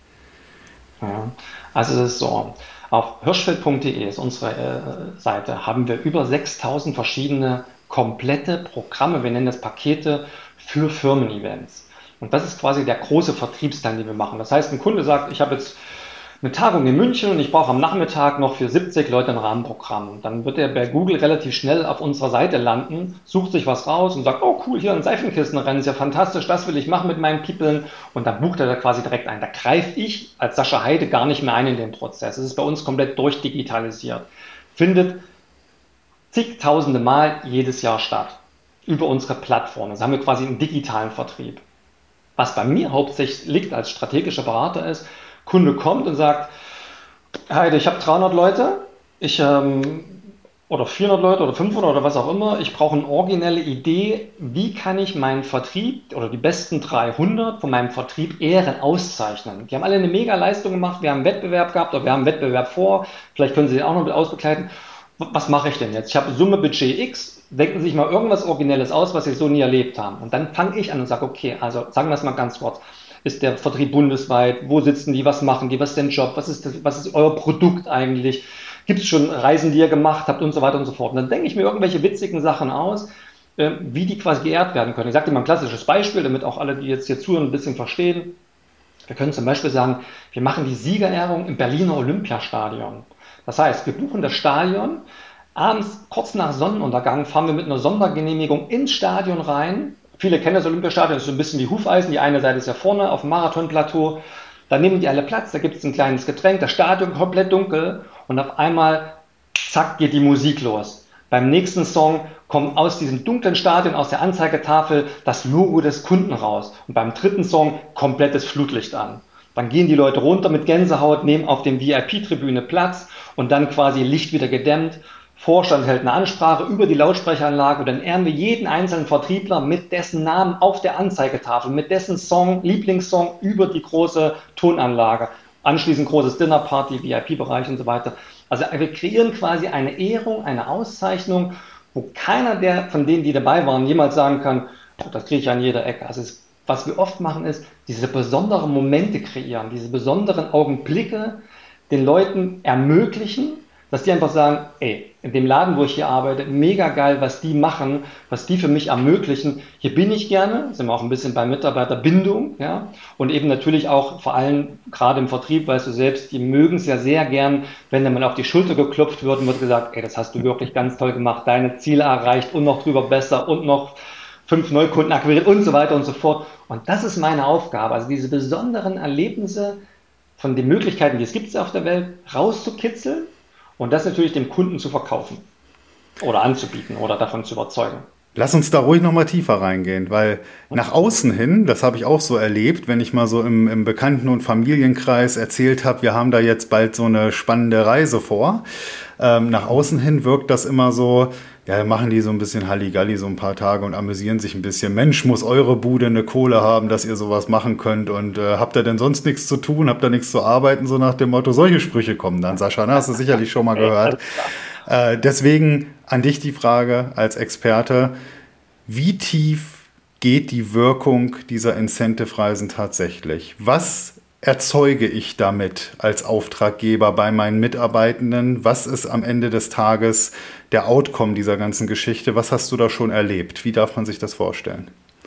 Ja, also es ist so, auf hirschfeld.de ist unsere Seite, haben wir über 6000 verschiedene komplette Programme, wir nennen das Pakete für Firmen-Events. Und das ist quasi der große Vertriebsteil, den wir machen. Das heißt, ein Kunde sagt, ich habe jetzt eine Tagung in München und ich brauche am Nachmittag noch für 70 Leute ein Rahmenprogramm. Dann wird er bei Google relativ schnell auf unserer Seite landen, sucht sich was raus und sagt, oh cool, hier ein Seifenkistenrennen, ist ja fantastisch, das will ich machen mit meinen Peoplen. Und dann bucht er da quasi direkt ein. Da greife ich als Sascha Heide gar nicht mehr ein in den Prozess. Es ist bei uns komplett durchdigitalisiert. Findet zigtausende Mal jedes Jahr statt über unsere Plattform. Also haben wir quasi einen digitalen Vertrieb. Was bei mir hauptsächlich liegt als strategischer Berater ist, Kunde kommt und sagt, Heide, ich habe 300 Leute, oder 400 Leute oder 500 oder was auch immer, ich brauche eine originelle Idee, wie kann ich meinen Vertrieb oder die besten 300 von meinem Vertrieb Ehren auszeichnen. Die haben alle eine mega Leistung gemacht, wir haben einen Wettbewerb gehabt oder wir haben einen Wettbewerb vor, vielleicht können Sie den auch noch mit ausbegleiten. Was mache ich denn jetzt? Ich habe Summe Budget X, denken Sie sich mal irgendwas Originelles aus, was Sie so nie erlebt haben. Und dann fange ich an und sage, okay, also sagen wir es mal ganz kurz. Ist der Vertrieb bundesweit? Wo sitzen die? Was machen die? Was ist denn Job? Was ist euer Produkt eigentlich? Gibt es schon Reisen, die ihr gemacht habt und so weiter und so fort? Und dann denke ich mir irgendwelche witzigen Sachen aus, wie die quasi geehrt werden können. Ich sage dir mal ein klassisches Beispiel, damit auch alle, die jetzt hier zuhören, ein bisschen verstehen. Wir können zum Beispiel sagen, wir machen die Siegerehrung im Berliner Olympiastadion. Das heißt, wir buchen das Stadion, abends kurz nach Sonnenuntergang fahren wir mit einer Sondergenehmigung ins Stadion rein. Viele kennen das Olympiastadion, das ist so ein bisschen wie Hufeisen. Die eine Seite ist ja vorne auf dem Marathonplateau. Da nehmen die alle Platz, da gibt es ein kleines Getränk, das Stadion komplett dunkel und auf einmal, zack, geht die Musik los. Beim nächsten Song kommt aus diesem dunklen Stadion, aus der Anzeigetafel, das Logo des Kunden raus. Und beim dritten Song komplettes Flutlicht an. Dann gehen die Leute runter mit Gänsehaut, nehmen auf dem VIP-Tribüne Platz und dann quasi Licht wieder gedämmt. Vorstand hält eine Ansprache über die Lautsprecheranlage und dann ehren wir jeden einzelnen Vertriebler mit dessen Namen auf der Anzeigetafel, mit dessen Song, Lieblingssong über die große Tonanlage. Anschließend großes Dinnerparty, VIP-Bereich und so weiter. Also wir kreieren quasi eine Ehrung, eine Auszeichnung, wo keiner von denen, die dabei waren, jemals sagen kann, oh, das kriege ich an jeder Ecke. Also was wir oft machen, ist, diese besonderen Momente kreieren, diese besonderen Augenblicke den Leuten ermöglichen, dass die einfach sagen, ey, in dem Laden, wo ich hier arbeite, mega geil, was die machen, was die für mich ermöglichen. Hier bin ich gerne, sind wir auch ein bisschen bei Mitarbeiterbindung, ja, und eben natürlich auch vor allem gerade im Vertrieb, weißt du selbst, die mögen es ja sehr gern, wenn dann mal auf die Schulter geklopft wird und wird gesagt, ey, das hast du wirklich ganz toll gemacht, deine Ziele erreicht und noch drüber besser und noch 5 Neukunden akquiriert und so weiter und so fort. Und das ist meine Aufgabe, also diese besonderen Erlebnisse von den Möglichkeiten, die es gibt auf der Welt, rauszukitzeln und das natürlich dem Kunden zu verkaufen oder anzubieten oder davon zu überzeugen. Lass uns da ruhig nochmal tiefer reingehen, weil nach außen hin, das habe ich auch so erlebt, wenn ich mal so im Bekannten- und Familienkreis erzählt habe, wir haben da jetzt bald so eine spannende Reise vor. Nach außen hin wirkt das immer so, ja, machen die so ein bisschen Halligalli so ein paar Tage und amüsieren sich ein bisschen. Mensch, muss eure Bude eine Kohle haben, dass ihr sowas machen könnt und habt ihr denn sonst nichts zu tun, habt ihr nichts zu arbeiten, so nach dem Motto, solche Sprüche kommen dann, Sascha, ne? Hast du sicherlich schon mal gehört. Deswegen an dich die Frage als Experte, wie tief geht die Wirkung dieser Incentive-Reisen tatsächlich? Was erzeuge ich damit als Auftraggeber bei meinen Mitarbeitenden? Was ist am Ende des Tages der Outcome dieser ganzen Geschichte? Was hast du da schon erlebt? Wie darf man sich das vorstellen?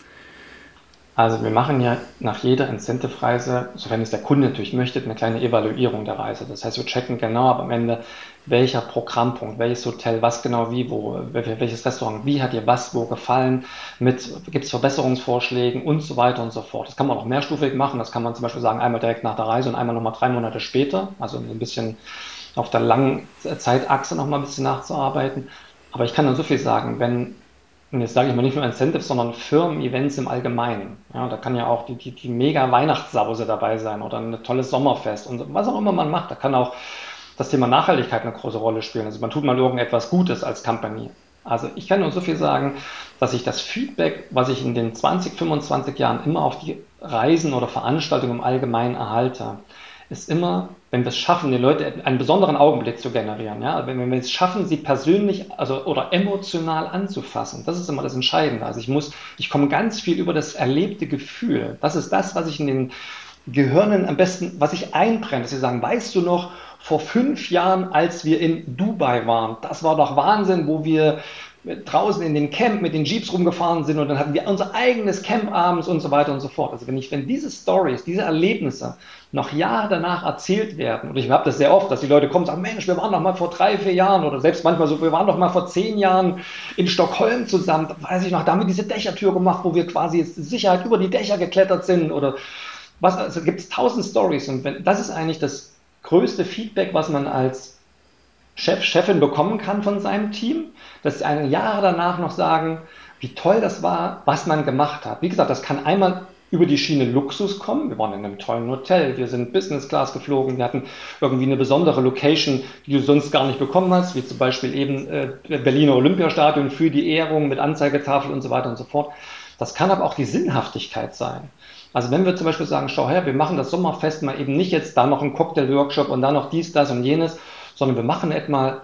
Also wir machen ja nach jeder Incentive-Reise, sofern es der Kunde natürlich möchte, eine kleine Evaluierung der Reise. Das heißt, wir checken genau ab am Ende, welcher Programmpunkt, welches Hotel, was genau wie, wo, welches Restaurant, wie hat dir was wo gefallen, gibt es Verbesserungsvorschläge und so weiter und so fort. Das kann man auch mehrstufig machen. Das kann man zum Beispiel sagen, einmal direkt nach der Reise und einmal nochmal 3 Monate später. Also ein bisschen auf der langen Zeitachse nochmal ein bisschen nachzuarbeiten. Aber ich kann nur so viel sagen, wenn und jetzt sage ich mal nicht nur Incentives, sondern Firmen-Events im Allgemeinen. Ja, da kann ja auch die mega Weihnachtssause dabei sein oder ein tolles Sommerfest und was auch immer man macht. Da kann auch das Thema Nachhaltigkeit eine große Rolle spielen. Also man tut mal irgendetwas Gutes als Company. Also ich kann nur so viel sagen, dass ich das Feedback, was ich in den 20, 25 Jahren immer auf die Reisen oder Veranstaltungen im Allgemeinen erhalte, ist immer, wenn wir es schaffen, den Leuten einen besonderen Augenblick zu generieren, ja, wenn wir es schaffen, sie persönlich, also oder emotional anzufassen, das ist immer das Entscheidende. Also ich komme ganz viel über das erlebte Gefühl. Das ist das, was ich in den Gehirnen am besten, was ich einbrenne, dass sie sagen, weißt du noch, vor 5 Jahren, als wir in Dubai waren, das war doch Wahnsinn, wo wir draußen in den Camp mit den Jeeps rumgefahren sind und dann hatten wir unser eigenes Camp abends und so weiter und so fort. Also wenn diese Stories, diese Erlebnisse noch Jahre danach erzählt werden, und ich habe das sehr oft, dass die Leute kommen und sagen, Mensch, wir waren doch mal vor 3, 4 Jahren oder selbst manchmal so, wir waren doch mal vor 10 Jahren in Stockholm zusammen, da weiß ich noch, da haben wir diese Dächertür gemacht, wo wir quasi jetzt Sicherheit über die Dächer geklettert sind oder was, also gibt es 1000 Stories und das ist eigentlich das größte Feedback, was man als Chef, Chefin bekommen kann von seinem Team, dass sie einen Jahre danach noch sagen, wie toll das war, was man gemacht hat. Wie gesagt, das kann einmal über die Schiene Luxus kommen. Wir waren in einem tollen Hotel, wir sind Business Class geflogen, wir hatten irgendwie eine besondere Location, die du sonst gar nicht bekommen hast, wie zum Beispiel eben Berliner Olympiastadion für die Ehrung mit Anzeigetafel und so weiter und so fort. Das kann aber auch die Sinnhaftigkeit sein. Also wenn wir zum Beispiel sagen, schau her, wir machen das Sommerfest mal eben nicht jetzt da noch einen Cocktail-Workshop und da noch dies, das und jenes, sondern wir machen etwa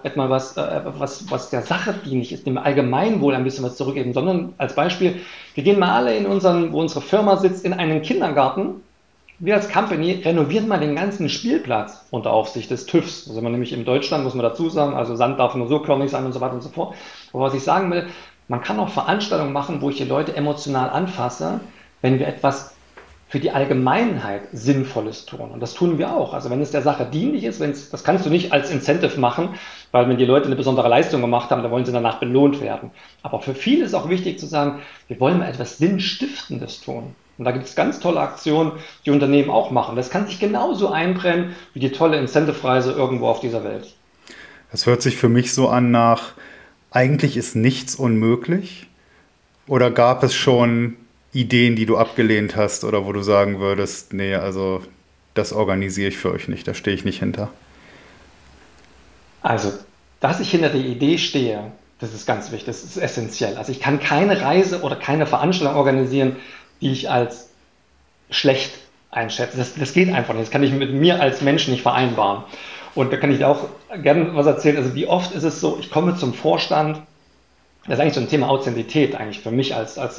was der Sache dienlich ist, dem Allgemeinwohl ein bisschen was zurückgeben, sondern als Beispiel, wir gehen mal alle wo unsere Firma sitzt, in einen Kindergarten. Wir als Company renovieren mal den ganzen Spielplatz unter Aufsicht des TÜVs. Da sind wir nämlich in Deutschland, muss man dazu sagen, also Sand darf nur so körnig sein und so weiter und so fort. Aber was ich sagen will, man kann auch Veranstaltungen machen, wo ich die Leute emotional anfasse, wenn wir etwas für die Allgemeinheit Sinnvolles tun. Und das tun wir auch. Also wenn es der Sache dienlich ist, das kannst du nicht als Incentive machen, weil wenn die Leute eine besondere Leistung gemacht haben, dann wollen sie danach belohnt werden. Aber für viele ist auch wichtig zu sagen, wir wollen mal etwas Sinnstiftendes tun. Und da gibt es ganz tolle Aktionen, die Unternehmen auch machen. Das kann sich genauso einbrennen wie die tolle Incentive-Reise irgendwo auf dieser Welt. Das hört sich für mich so an nach, eigentlich ist nichts unmöglich. Oder gab es schon Ideen, die du abgelehnt hast oder wo du sagen würdest, nee, also das organisiere ich für euch nicht, da stehe ich nicht hinter? Also dass ich hinter der Idee stehe, das ist ganz wichtig, das ist essentiell. Also ich kann keine Reise oder keine Veranstaltung organisieren, die ich als schlecht einschätze. Das geht einfach nicht. Das kann ich mit mir als Mensch nicht vereinbaren. Und da kann ich dir auch gerne was erzählen. Also wie oft ist es so, ich komme zum Vorstand, das ist eigentlich so ein Thema Authentizität eigentlich für mich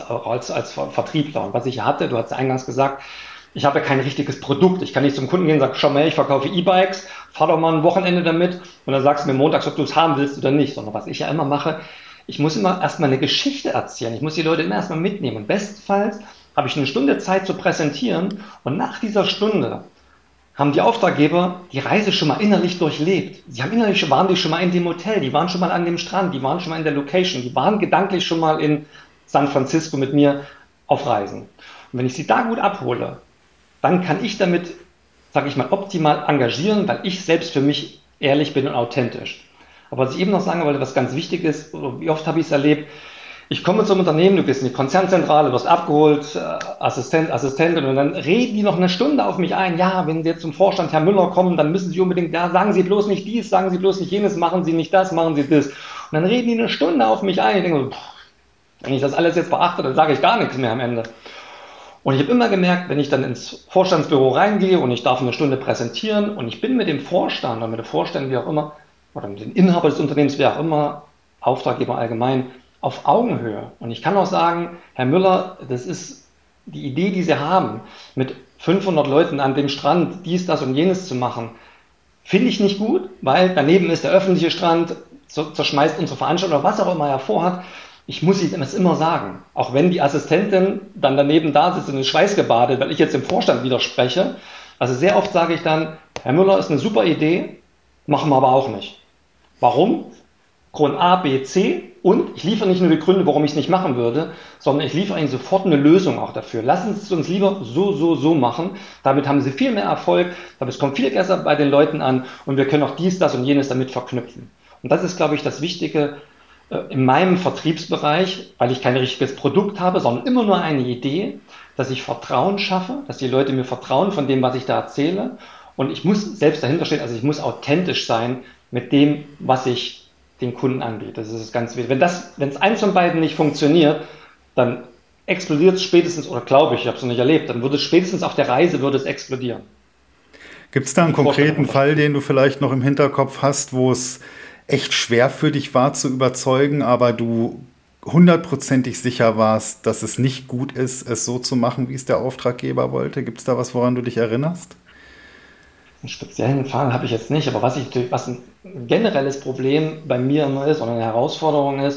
als Vertriebler. Und was ich hatte, du hast ja eingangs gesagt, ich habe ja kein richtiges Produkt. Ich kann nicht zum Kunden gehen und sagen, schau mal, ich verkaufe E-Bikes, fahr doch mal ein Wochenende damit und dann sagst du mir montags, ob du es haben willst oder nicht. Sondern was ich ja immer mache, ich muss immer erstmal eine Geschichte erzählen. Ich muss die Leute immer erstmal mitnehmen. Und bestenfalls habe ich eine Stunde Zeit zu präsentieren und nach dieser Stunde haben die Auftraggeber die Reise schon mal innerlich durchlebt. Waren die schon mal in dem Hotel, die waren schon mal an dem Strand, die waren schon mal in der Location, die waren gedanklich schon mal in San Francisco mit mir auf Reisen. Und wenn ich sie da gut abhole, dann kann ich damit, sage ich mal, optimal engagieren, weil ich selbst für mich ehrlich bin und authentisch. Aber was ich eben noch sagen wollte, was ganz wichtig ist, wie oft habe ich es erlebt, ich komme zum Unternehmen, du gehst in die Konzernzentrale, wirst abgeholt, Assistentin und dann reden die noch eine Stunde auf mich ein. Ja, wenn Sie jetzt zum Vorstand, Herr Müller, kommen, dann müssen Sie unbedingt, ja, sagen Sie bloß nicht dies, sagen Sie bloß nicht jenes, machen Sie nicht das, machen Sie das. Und dann reden die eine Stunde auf mich ein. Ich denke so, wenn ich das alles jetzt beachte, dann sage ich gar nichts mehr am Ende. Und ich habe immer gemerkt, wenn ich dann ins Vorstandsbüro reingehe und ich darf eine Stunde präsentieren und ich bin mit dem Vorstand oder mit den Vorständen, wie auch immer, oder mit dem Inhaber des Unternehmens, wie auch immer, Auftraggeber allgemein, auf Augenhöhe. Und ich kann auch sagen, Herr Müller, das ist die Idee, die Sie haben, mit 500 Leuten an dem Strand dies, das und jenes zu machen, finde ich nicht gut, weil daneben ist der öffentliche Strand, zerschmeißt unsere Veranstaltung oder was auch immer er vorhat. Ich muss Ihnen das immer sagen. Auch wenn die Assistentin dann daneben da sitzt und in Schweiß gebadet, weil ich jetzt im Vorstand widerspreche. Also sehr oft sage ich dann, Herr Müller, ist eine super Idee, machen wir aber auch nicht. Warum? Grund A, B, C und ich liefere nicht nur die Gründe, warum ich es nicht machen würde, sondern ich liefere Ihnen sofort eine Lösung auch dafür. Lassen Sie es uns lieber so machen. Damit haben Sie viel mehr Erfolg, damit kommt viel besser bei den Leuten an und wir können auch dies, das und jenes damit verknüpfen. Und das ist, glaube ich, das Wichtige in meinem Vertriebsbereich, weil ich kein richtiges Produkt habe, sondern immer nur eine Idee, dass ich Vertrauen schaffe, dass die Leute mir vertrauen von dem, was ich da erzähle. Und ich muss selbst dahinter stehen, also ich muss authentisch sein mit dem, was ich den Kunden anbietet. Das ist ganz wichtig. Wenn es eins von beiden nicht funktioniert, dann explodiert es spätestens, oder glaube ich habe es noch nicht erlebt, dann würde es spätestens auf der Reise würde es explodieren. Gibt es da einen konkreten Fall, den du vielleicht noch im Hinterkopf hast, wo es echt schwer für dich war zu überzeugen, aber du hundertprozentig sicher warst, dass es nicht gut ist, es so zu machen, wie es der Auftraggeber wollte? Gibt es da was, woran du dich erinnerst? Einen speziellen Fall habe ich jetzt nicht, aber was ein generelles Problem bei mir immer ist oder eine Herausforderung ist,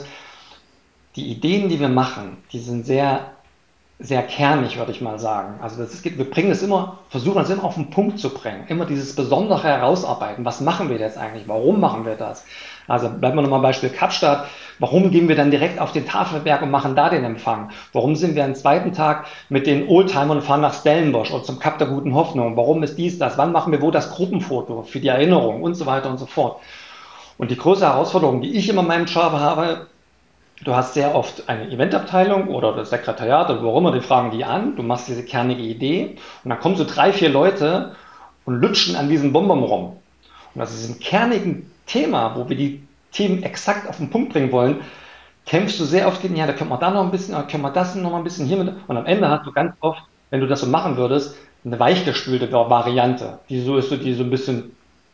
die Ideen, die wir machen, die sind sehr, sehr kernig, würde ich mal sagen. Also wir bringen es immer, versuchen es immer auf den Punkt zu bringen, immer dieses Besondere herausarbeiten. Was machen wir jetzt eigentlich? Warum machen wir das? Also bleiben wir nochmal Beispiel Kapstadt. Warum gehen wir dann direkt auf den Tafelberg und machen da den Empfang? Warum sind wir am zweiten Tag mit den Oldtimern und fahren nach Stellenbosch oder zum Kap der Guten Hoffnung? Warum ist dies, das? Wann machen wir wo das Gruppenfoto für die Erinnerung und so weiter und so fort? Und die große Herausforderung, die ich immer in meinem Job habe, du hast sehr oft eine Eventabteilung oder das Sekretariat oder wo auch immer, die fragen die an, du machst diese kernige Idee und dann kommen so 3, 4 Leute und lutschen an diesem Bonbon rum. Und aus diesem kernigen Thema, wo wir die Themen exakt auf den Punkt bringen wollen, kämpfst du sehr oft gegen, ja, da können wir da noch ein bisschen, da können wir das noch mal ein bisschen hier mit. Und am Ende hast du ganz oft, wenn du das so machen würdest, eine weichgespülte Variante, die so ein bisschen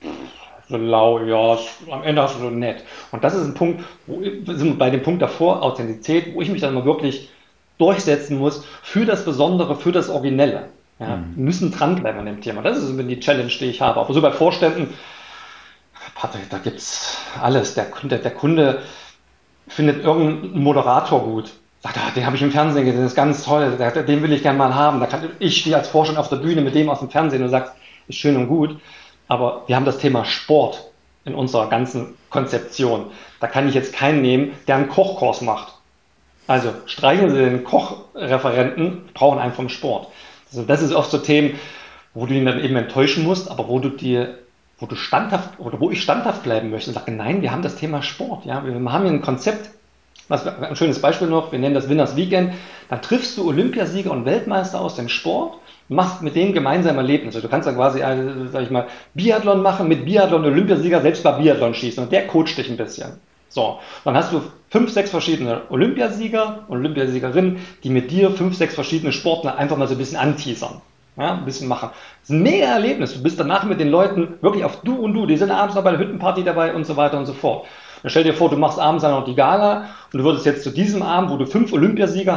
so lau, ja, am Ende hast du so nett. Und das ist ein Punkt, sind wir bei dem Punkt davor, Authentizität, wo ich mich dann mal wirklich durchsetzen muss für das Besondere, für das Originelle. Ja, müssen dranbleiben an dem Thema. Das ist die Challenge, die ich habe. Aber so bei Vorständen, Patrick, da gibt's alles. Der Kunde findet irgendeinen Moderator gut. Sagt, den habe ich im Fernsehen gesehen, das ist ganz toll, den will ich gerne mal haben. Ich stehe als Vorstand auf der Bühne mit dem aus dem Fernsehen und sagst, ist schön und gut. Aber wir haben das Thema Sport in unserer ganzen Konzeption. Da kann ich jetzt keinen nehmen, der einen Kochkurs macht. Also streichen Sie den Kochreferenten, brauchen einen vom Sport. Also das ist oft so Themen, wo du ihn dann eben enttäuschen musst, aber wo ich standhaft bleiben möchte und sage, nein, wir haben das Thema Sport. Ja? Wir haben hier ein Konzept, ein schönes Beispiel noch, wir nennen das Winners Weekend. Dann triffst du Olympiasieger und Weltmeister aus dem Sport Du machst mit denen gemeinsam Erlebnisse. Du kannst dann quasi, sag ich mal, Biathlon machen, mit Biathlon-Olympiasieger selbst bei Biathlon schießen und der coacht dich ein bisschen. So, dann hast du 5, 6 verschiedene Olympiasieger und Olympiasiegerinnen, die mit dir 5, 6 verschiedene Sportler einfach mal so ein bisschen anteasern. Ja, ein bisschen machen. Das ist ein mega Erlebnis. Du bist danach mit den Leuten wirklich auf Du und Du. Die sind abends noch bei der Hüttenparty dabei und so weiter und so fort. Dann stell dir vor, du machst abends dann noch die Gala und du würdest jetzt zu diesem Abend, wo du 5 Olympiasieger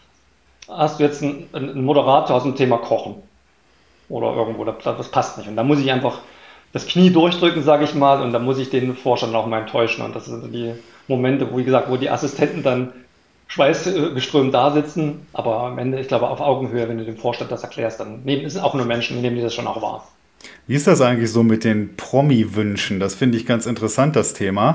hast du jetzt einen Moderator aus dem Thema Kochen. Oder irgendwo, das passt nicht. Und da muss ich einfach das Knie durchdrücken, sage ich mal, und da muss ich den Vorstand auch mal enttäuschen. Und das sind die Momente, wo, wie gesagt, wo die Assistenten dann schweißgeströmt da sitzen, aber am Ende, ich glaube, auf Augenhöhe, wenn du dem Vorstand das erklärst, dann es sind auch nur Menschen, die nehmen die das schon auch wahr. Wie ist das eigentlich so mit den Promi-Wünschen? Das finde ich ganz interessant, das Thema.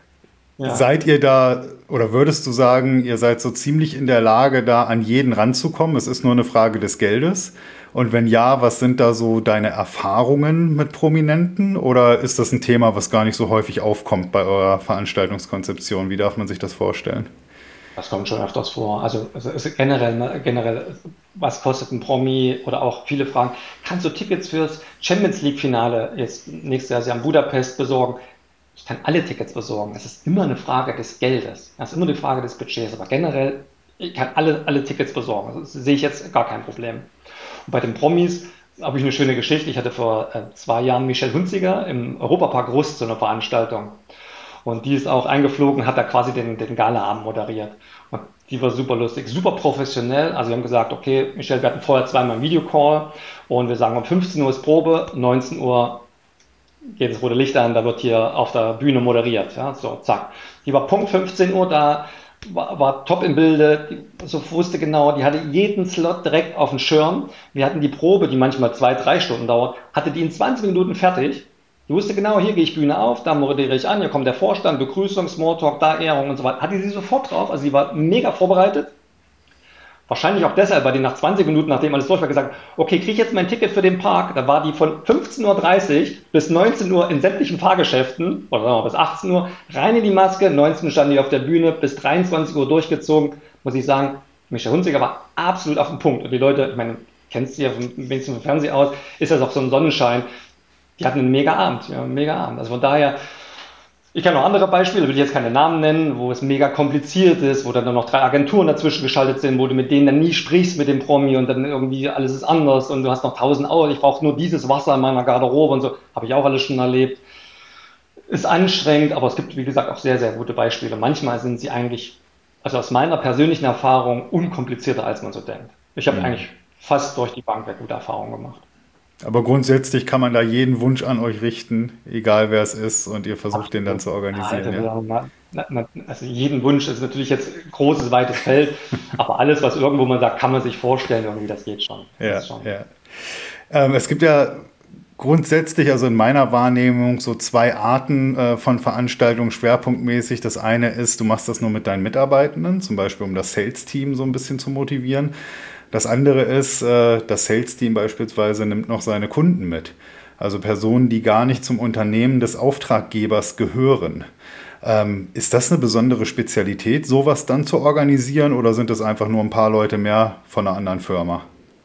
Ja. Seid ihr da, oder würdest du sagen, ihr seid so ziemlich in der Lage, da an jeden ranzukommen? Es ist nur eine Frage des Geldes. Und wenn ja, was sind da so deine Erfahrungen mit Prominenten? Oder ist das ein Thema, was gar nicht so häufig aufkommt bei eurer Veranstaltungskonzeption? Wie darf man sich das vorstellen? Das kommt schon öfters vor. Also es ist generell, was kostet ein Promi oder auch viele fragen, kannst du Tickets fürs Champions League-Finale jetzt nächstes Jahr in Budapest besorgen? Ich kann alle Tickets besorgen. Es ist immer eine Frage des Geldes. Es ist immer eine Frage des Budgets. Aber generell, ich kann alle Tickets besorgen. Das sehe ich jetzt gar kein Problem. Und bei den Promis habe ich eine schöne Geschichte. Ich hatte vor 2 Jahren Michelle Hunziker im Europapark Rust, so eine Veranstaltung. Und die ist auch eingeflogen, hat da quasi den Galaabend moderiert. Und die war super lustig, super professionell. Also wir haben gesagt, okay, Michelle, wir hatten vorher 2-mal einen Videocall und wir sagen, um 15 Uhr ist Probe, 19 Uhr geht das rote Licht an, da wird hier auf der Bühne moderiert. Ja, so, zack. Die war Punkt 15 Uhr da, war top im Bilde, so wusste genau, die hatte jeden Slot direkt auf dem Schirm. Wir hatten die Probe, die manchmal 2, 3 Stunden dauert, hatte die in 20 Minuten fertig. Die wusste genau, hier gehe ich Bühne auf, da moderiere ich an, hier kommt der Vorstand, Begrüßung, Smalltalk, da Ehrung und so weiter. Hatte sie sofort drauf, also sie war mega vorbereitet. Wahrscheinlich auch deshalb, weil die nach 20 Minuten, nachdem alles durch war, gesagt, okay, kriege ich jetzt mein Ticket für den Park. Da war die von 15:30 Uhr bis 19 Uhr in sämtlichen Fahrgeschäften, oder sagen wir mal bis 18 Uhr, rein in die Maske, 19 Uhr stand die auf der Bühne, bis 23 Uhr durchgezogen. Muss ich sagen, Michael Hunziker war absolut auf dem Punkt. Und die Leute, ich meine, kennst du ja wenigstens vom Fernsehen aus, ist das auch so ein Sonnenschein. Die hatten einen mega Abend, ja, einen mega Abend. Also von daher, ich kann noch andere Beispiele, will ich jetzt keine Namen nennen, wo es mega kompliziert ist, wo dann noch 3 Agenturen dazwischen geschaltet sind, wo du mit denen dann nie sprichst mit dem Promi und dann irgendwie alles ist anders und du hast noch 1000 Euro, ich brauche nur dieses Wasser in meiner Garderobe und so, habe ich auch alles schon erlebt. Ist anstrengend, aber es gibt, wie gesagt, auch sehr, sehr gute Beispiele. Manchmal sind sie eigentlich, also aus meiner persönlichen Erfahrung, unkomplizierter, als man so denkt. Ich habe eigentlich fast durch die Bank gute Erfahrungen gemacht. Aber grundsätzlich kann man da jeden Wunsch an euch richten, egal wer es ist, und ihr versucht den dann zu organisieren. Also jeden Wunsch ist natürlich jetzt ein großes, weites Feld, aber alles, was irgendwo man sagt, kann man sich vorstellen, irgendwie, das geht schon. Ja, ja. Es gibt ja grundsätzlich, also in meiner Wahrnehmung, so 2 Arten von Veranstaltungen schwerpunktmäßig. Das eine ist, du machst das nur mit deinen Mitarbeitenden, zum Beispiel um das Sales-Team so ein bisschen zu motivieren. Das andere ist, das Sales-Team beispielsweise nimmt noch seine Kunden mit. Also Personen, die gar nicht zum Unternehmen des Auftraggebers gehören. Ist das eine besondere Spezialität, sowas dann zu organisieren, oder sind es einfach nur ein paar Leute mehr von einer anderen Firma?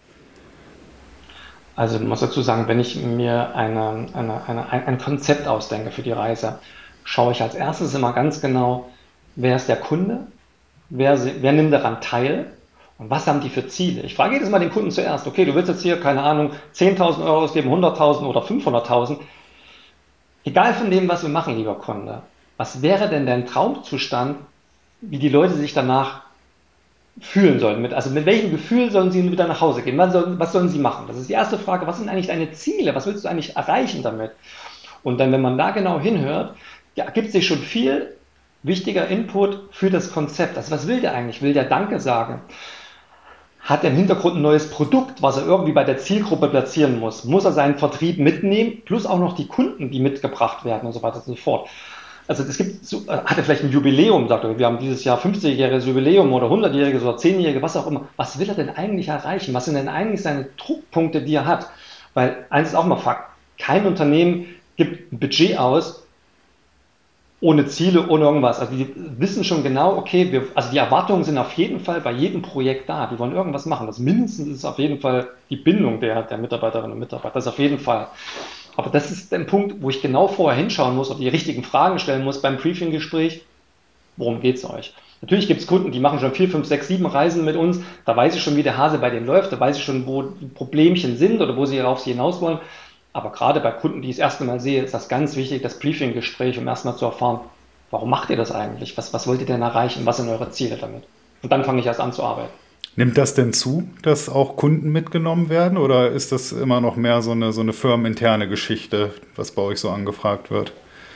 Also ich muss dazu sagen, wenn ich mir ein Konzept ausdenke für die Reise, schaue ich als erstes immer ganz genau, wer ist der Kunde, wer nimmt daran teil und was haben die für Ziele. Ich frage jedes Mal den Kunden zuerst, okay, du willst jetzt hier, keine Ahnung, 10.000 Euro ausgeben, 100.000 oder 500.000. Egal von dem, was wir machen, lieber Kunde, was wäre denn dein Traumzustand, wie die Leute sich danach fühlen sollen? Also mit welchem Gefühl sollen sie wieder nach Hause gehen? Was sollen sie machen? Das ist die erste Frage. Was sind eigentlich deine Ziele? Was willst du eigentlich erreichen damit? Und dann, wenn man da genau hinhört, ja, ergibt sich schon viel wichtiger Input für das Konzept. Also was will der eigentlich? Will der Danke sagen? Hat er im Hintergrund ein neues Produkt, was er irgendwie bei der Zielgruppe platzieren muss? Muss er seinen Vertrieb mitnehmen? Plus auch noch die Kunden, die mitgebracht werden und so weiter und so fort. Also es gibt, hat er vielleicht ein Jubiläum, sagt er, wir haben dieses Jahr 50-jähriges Jubiläum oder 100-jähriges oder 10-jähriges, was auch immer. Was will er denn eigentlich erreichen? Was sind denn eigentlich seine Druckpunkte, die er hat? Weil eins ist auch mal Fakt, kein Unternehmen gibt ein Budget aus, ohne Ziele, ohne irgendwas. Also die wissen schon genau, okay, also die Erwartungen sind auf jeden Fall bei jedem Projekt da. Die wollen irgendwas machen. Das mindestens ist auf jeden Fall die Bindung der Mitarbeiterinnen und Mitarbeiter. Das auf jeden Fall. Aber das ist ein Punkt, wo ich genau vorher hinschauen muss und die richtigen Fragen stellen muss beim Briefing-Gespräch. Worum geht es euch? Natürlich gibt es Kunden, die machen schon 4, 5, 6, 7 Reisen mit uns. Da weiß ich schon, wie der Hase bei denen läuft. Da weiß ich schon, wo die Problemchen sind oder worauf sie hinaus wollen. Aber gerade bei Kunden, die ich das erste Mal sehe, ist das ganz wichtig, das Briefing-Gespräch, um erstmal zu erfahren, warum macht ihr das eigentlich? Was wollt ihr denn erreichen? Was sind eure Ziele damit? Und dann fange ich erst an zu arbeiten. Nimmt das denn zu, dass auch Kunden mitgenommen werden? Oder ist das immer noch mehr so eine firmeninterne Geschichte, was bei euch so angefragt wird?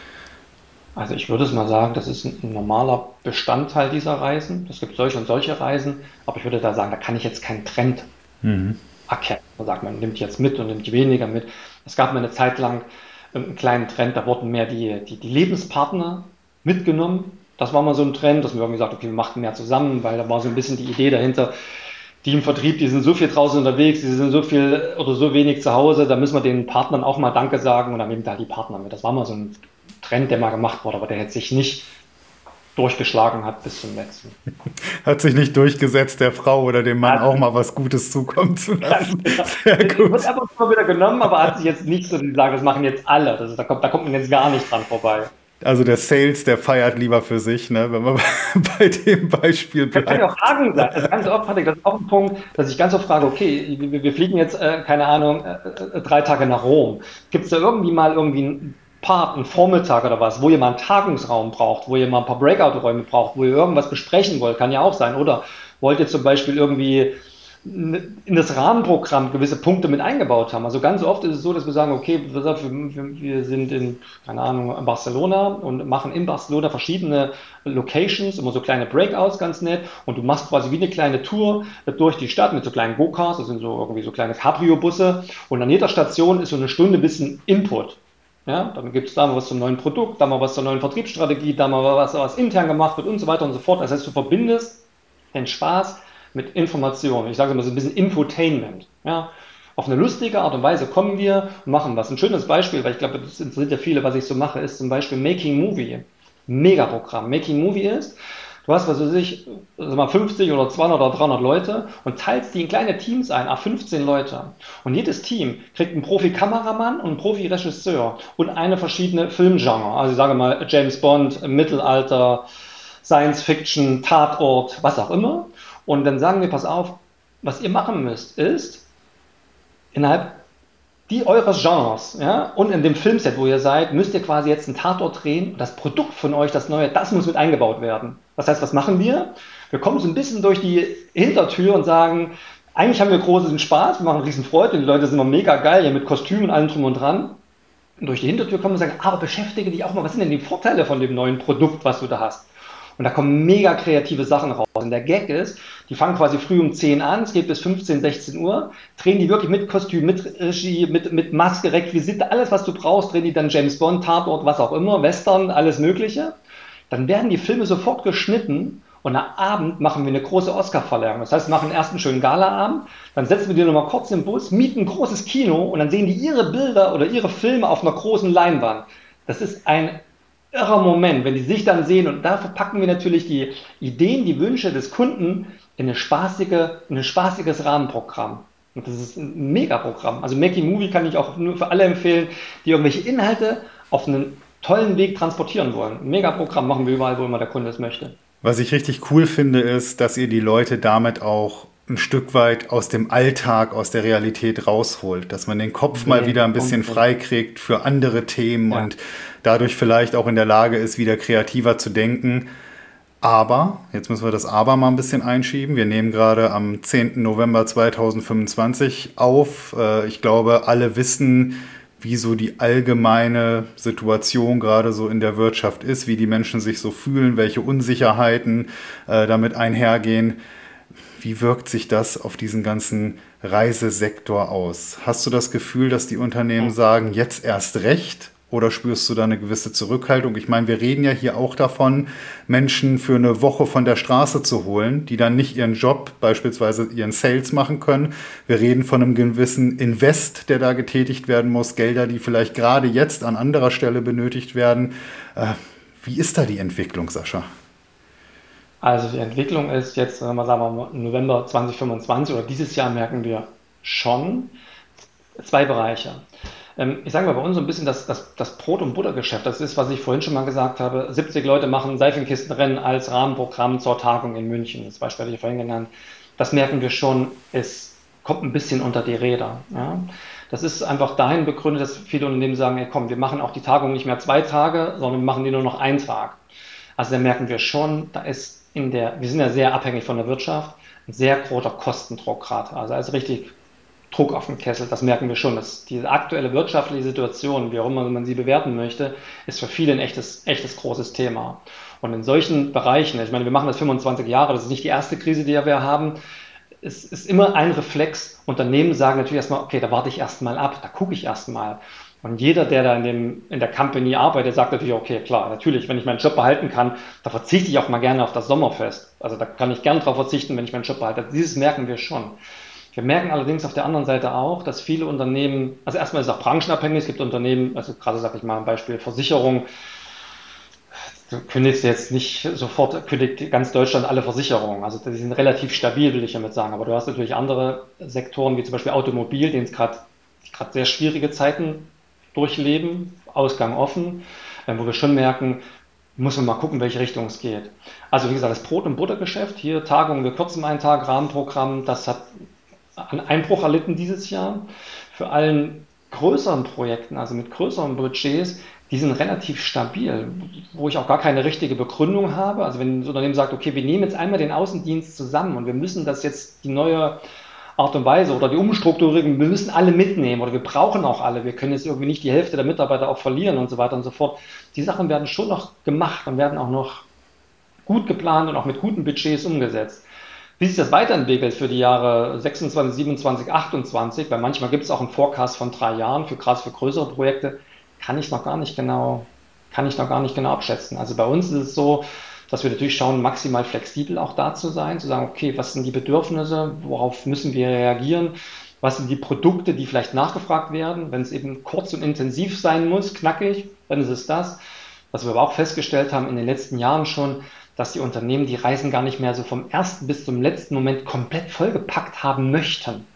Also ich würde es mal sagen, das ist ein normaler Bestandteil dieser Reisen. Es gibt solche und solche Reisen, aber ich würde da sagen, da kann ich jetzt keinen Trend Mhm. erkennen. Man sagt, man nimmt jetzt mit und nimmt weniger mit. Es gab mal eine Zeit lang einen kleinen Trend, da wurden mehr die Lebenspartner mitgenommen. Das war mal so ein Trend, dass wir irgendwie gesagt, okay, wir machen mehr zusammen, weil da war so ein bisschen die Idee dahinter, die im Vertrieb, die sind so viel draußen unterwegs, die sind so viel oder so wenig zu Hause, da müssen wir den Partnern auch mal Danke sagen und dann nehmen da die Partner mit. Das war mal so ein Trend, der mal gemacht wurde, aber der jetzt sich nicht durchgeschlagen hat bis zum letzten. Hat sich nicht durchgesetzt, der Frau oder dem Mann auch Ja, mal was Gutes zukommen zu ganz lassen. genau. Sehr gut. Wird einfach mal wieder genommen, aber hat sich jetzt nicht so, die sagen, das machen jetzt alle. Da kommt man jetzt gar nicht dran vorbei. Also der Sales, der feiert lieber für sich, ne, wenn man bei dem Beispiel Das kann ja auch bleibt. Haken sein. Also ganz oft hatte ich das ist auch ein Punkt, dass ich ganz oft frage, okay, wir fliegen jetzt, keine Ahnung, 3 Tage nach Rom. Gibt es da irgendwie mal irgendwie einen Part, einen Vormittag oder was, wo ihr mal einen Tagungsraum braucht, wo ihr mal ein paar Breakout-Räume braucht, wo ihr irgendwas besprechen wollt, kann ja auch sein. Oder wollt ihr zum Beispiel irgendwie in das Rahmenprogramm gewisse Punkte mit eingebaut haben. Also ganz oft ist es so, dass wir sagen, okay, wir sind in, keine Ahnung, Barcelona und machen in Barcelona verschiedene Locations, immer so kleine Breakouts, ganz nett. Und du machst quasi wie eine kleine Tour durch die Stadt mit so kleinen Go-Karts, das sind so irgendwie so kleine Cabrio-Busse. Und an jeder Station ist so eine Stunde bisschen Input. Ja, dann gibt es da mal was zum neuen Produkt, da mal was zur neuen Vertriebsstrategie, da mal was intern gemacht wird und so weiter und so fort. Das heißt, du verbindest den Spaß mit Informationen. Ich sage immer so ein bisschen Infotainment. Ja. Auf eine lustige Art und Weise kommen wir und machen was. Ein schönes Beispiel, weil ich glaube, das interessiert ja viele, was ich so mache, ist zum Beispiel Making Movie. Megaprogramm. Making Movie ist, du hast, was weiß ich, sag mal 50 oder 200 oder 300 Leute und teilst die in kleine Teams ein, 15 Leute. Und jedes Team kriegt einen Profi-Kameramann und einen Profi-Regisseur und eine verschiedene Filmgenre. Also ich sage mal James Bond, Mittelalter, Science Fiction, Tatort, was auch immer. Und dann sagen wir, pass auf, was ihr machen müsst, ist innerhalb die eures Genres, ja, und in dem Filmset, wo ihr seid, müsst ihr quasi jetzt einen Tatort drehen. Und das Produkt von euch, das neue, das muss mit eingebaut werden. Das heißt, was machen wir? Wir kommen so ein bisschen durch die Hintertür und sagen, eigentlich haben wir großen Spaß, wir machen riesen Freude, und die Leute sind immer mega geil, hier mit Kostümen und allem drum und dran. Und durch die Hintertür kommen und sagen, aber beschäftige dich auch mal, was sind denn die Vorteile von dem neuen Produkt, was du da hast? Und da kommen mega kreative Sachen raus. Und der Gag ist, die fangen quasi früh um 10 an, es geht bis 15, 16 Uhr, drehen die wirklich mit Kostüm, mit Regie, mit Maske, Requisite, alles was du brauchst, drehen die dann James Bond, Tatort, was auch immer, Western, alles Mögliche. Dann werden die Filme sofort geschnitten und am Abend machen wir eine große Oscar-Verleihung. Das heißt, wir machen erst einen schönen Galaabend, dann setzen wir die nochmal kurz im Bus, mieten ein großes Kino und dann sehen die ihre Bilder oder ihre Filme auf einer großen Leinwand. Das ist ein irrer Moment, wenn die sich dann sehen und da verpacken wir natürlich die Ideen, die Wünsche des Kunden in ein spaßiges Rahmenprogramm. Und das ist ein Megaprogramm. Also Making Movie kann ich auch nur für alle empfehlen, die irgendwelche Inhalte auf einen tollen Weg transportieren wollen. Ein Megaprogramm machen wir überall, wo immer der Kunde es möchte. Was ich richtig cool finde, ist, dass ihr die Leute damit auch ein Stück weit aus dem Alltag, aus der Realität rausholt, dass man den Kopf mal wieder ein bisschen frei kriegt für andere Themen Ja. und dadurch vielleicht auch in der Lage ist, wieder kreativer zu denken. Aber, jetzt müssen wir das Aber mal ein bisschen einschieben. Wir nehmen gerade am 10. November 2025 auf. Ich glaube, alle wissen, wie so die allgemeine Situation gerade so in der Wirtschaft ist, wie die Menschen sich so fühlen, welche Unsicherheiten damit einhergehen. Wie wirkt sich das auf diesen ganzen Reisesektor aus? Hast du das Gefühl, dass die Unternehmen sagen, jetzt erst recht? Oder spürst du da eine gewisse Zurückhaltung? Ich meine, wir reden ja hier auch davon, Menschen für eine Woche von der Straße zu holen, die dann nicht ihren Job, beispielsweise ihren Sales machen können. Wir reden von einem gewissen Invest, der da getätigt werden muss, Gelder, die vielleicht gerade jetzt an anderer Stelle benötigt werden. Wie ist da die Entwicklung, Sascha? Also die Entwicklung ist jetzt, sagen wir mal, November 2025 oder dieses Jahr merken wir schon zwei Bereiche. Ich sage mal, bei uns so ein bisschen das Brot- und Buttergeschäft. Das ist, was ich vorhin schon mal gesagt habe. 70 Leute machen Seifenkistenrennen als Rahmenprogramm zur Tagung in München. Das Beispiel hatte ich vorhin genannt. Das merken wir schon, es kommt ein bisschen unter die Räder. Ja. Das ist einfach dahin begründet, dass viele Unternehmen sagen, ey, komm, wir machen auch die Tagung nicht mehr 2 Tage, sondern wir machen die nur noch einen Tag. Also da merken wir schon, da ist wir sind ja sehr abhängig von der Wirtschaft, ein sehr großer Kostendruck gerade. Also da ist richtig Druck auf dem Kessel. Das merken wir schon. Dass diese aktuelle wirtschaftliche Situation, wie auch immer man sie bewerten möchte, ist für viele ein echtes großes Thema. Und in solchen Bereichen, ich meine, wir machen das 25 Jahre, das ist nicht die erste Krise, die wir haben. Es ist immer ein Reflex. Unternehmen sagen natürlich erstmal, okay, da warte ich erstmal ab, da gucke ich erstmal. Und jeder, der da in der Company arbeitet, sagt natürlich, okay, klar, natürlich, wenn ich meinen Job behalten kann, da verzichte ich auch mal gerne auf das Sommerfest. Also da kann ich gerne darauf verzichten, wenn ich meinen Job behalte. Dieses merken wir schon. Wir merken allerdings auf der anderen Seite auch, dass viele Unternehmen, also erstmal ist es auch branchenabhängig, es gibt Unternehmen, also gerade sage ich mal ein Beispiel Versicherung, du kündigst jetzt nicht sofort, kündigt ganz Deutschland alle Versicherungen. Also die sind relativ stabil, will ich damit sagen. Aber du hast natürlich andere Sektoren, wie zum Beispiel Automobil, denen es gerade sehr schwierige Zeiten durchleben, Ausgang offen, wo wir schon merken, muss man mal gucken, welche Richtung es geht. Also wie gesagt, das Brot- und Buttergeschäft, hier Tagungen, wir kürzen einen Tag, Rahmenprogramm, das hat einen Einbruch erlitten dieses Jahr. Für allen größeren Projekten, also mit größeren Budgets, die sind relativ stabil, wo ich auch gar keine richtige Begründung habe. Also wenn das Unternehmen sagt, okay, wir nehmen jetzt einmal den Außendienst zusammen und wir müssen das jetzt die neue Art und Weise oder die Umstrukturierung, wir müssen alle mitnehmen oder wir brauchen auch alle, wir können jetzt irgendwie nicht die Hälfte der Mitarbeiter auch verlieren und so weiter und so fort. Die Sachen werden schon noch gemacht und werden auch noch gut geplant und auch mit guten Budgets umgesetzt. Wie sich das weiterentwickelt für die Jahre 26, 27, 28, weil manchmal gibt es auch einen Forecast von 3 Jahren, gerade für größere Projekte, kann ich noch gar nicht genau, kann ich noch gar nicht genau abschätzen. Also bei uns ist es so, dass wir natürlich schauen, maximal flexibel auch da zu sein, zu sagen, okay, was sind die Bedürfnisse, worauf müssen wir reagieren, was sind die Produkte, die vielleicht nachgefragt werden, wenn es eben kurz und intensiv sein muss, knackig, dann ist es das. Was wir aber auch festgestellt haben in den letzten Jahren schon, dass die Unternehmen die Reisen gar nicht mehr so vom ersten bis zum letzten Moment komplett vollgepackt haben möchten,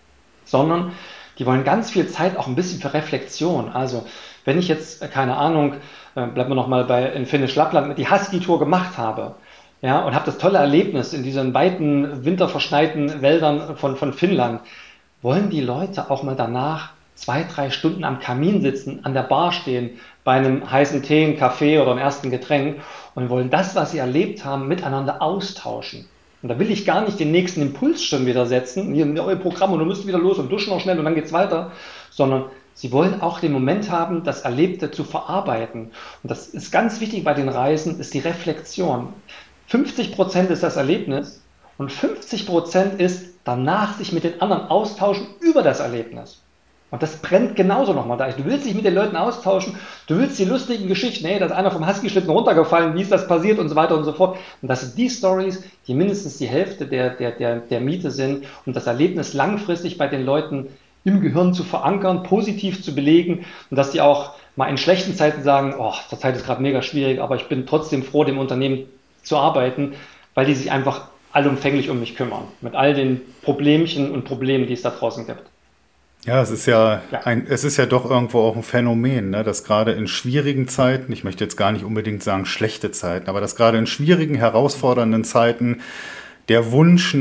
sondern die wollen ganz viel Zeit auch ein bisschen für Reflexion. Also wenn ich jetzt, keine Ahnung, bleiben wir nochmal in Finnisch-Lappland, die Husky-Tour gemacht habe, ja, und habe das tolle Erlebnis in diesen weiten, winterverschneiten Wäldern von Finnland, wollen die Leute auch mal danach 2, 3 Stunden am Kamin sitzen, an der Bar stehen, bei einem heißen Tee, einem Kaffee oder einem ersten Getränk und wollen das, was sie erlebt haben, miteinander austauschen. Und da will ich gar nicht den nächsten Impuls schon wieder setzen, hier euer Programm und du müsst wieder los und duschen noch schnell und dann geht's weiter, sondern sie wollen auch den Moment haben, das Erlebte zu verarbeiten. Und das ist ganz wichtig bei den Reisen, ist die Reflexion. 50% ist das Erlebnis und 50% ist danach sich mit den anderen austauschen über das Erlebnis. Und das brennt genauso nochmal da. Du willst dich mit den Leuten austauschen, du willst die lustigen Geschichten, hey, da ist einer vom Husky-Schlitten runtergefallen, wie ist das passiert und so weiter und so fort. Und das sind die Stories, die mindestens die Hälfte der Miete sind, um das Erlebnis langfristig bei den Leuten im Gehirn zu verankern, positiv zu belegen und dass die auch mal in schlechten Zeiten sagen, oh, zur Zeit ist gerade mega schwierig, aber ich bin trotzdem froh, dem Unternehmen zu arbeiten, weil die sich einfach allumfänglich um mich kümmern, mit all den Problemchen und Problemen, die es da draußen gibt. Ja, Ja, es ist ja doch irgendwo auch ein Phänomen, ne, dass gerade in schwierigen Zeiten, ich möchte jetzt gar nicht unbedingt sagen schlechte Zeiten, aber dass gerade in schwierigen, herausfordernden Zeiten der Wunsch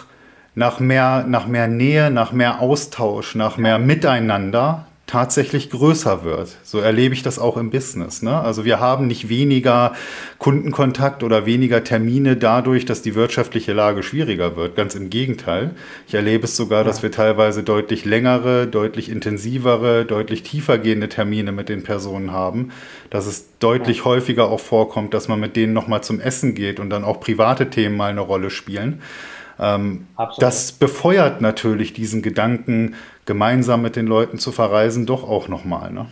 nach mehr Nähe, nach mehr Austausch, nach mehr ja, Miteinander tatsächlich größer wird. So erlebe ich das auch im Business, ne? Also wir haben nicht weniger Kundenkontakt oder weniger Termine dadurch, dass die wirtschaftliche Lage schwieriger wird. Ganz im Gegenteil. Ich erlebe es sogar, dass ja, wir teilweise deutlich längere, deutlich intensivere, deutlich tiefergehende Termine mit den Personen haben. Dass es ja, deutlich häufiger auch vorkommt, dass man mit denen nochmal zum Essen geht und dann auch private Themen mal eine Rolle spielen. Das absolut. befeuert natürlich diesen Gedanken, gemeinsam mit den Leuten zu verreisen, doch auch nochmal. Ne?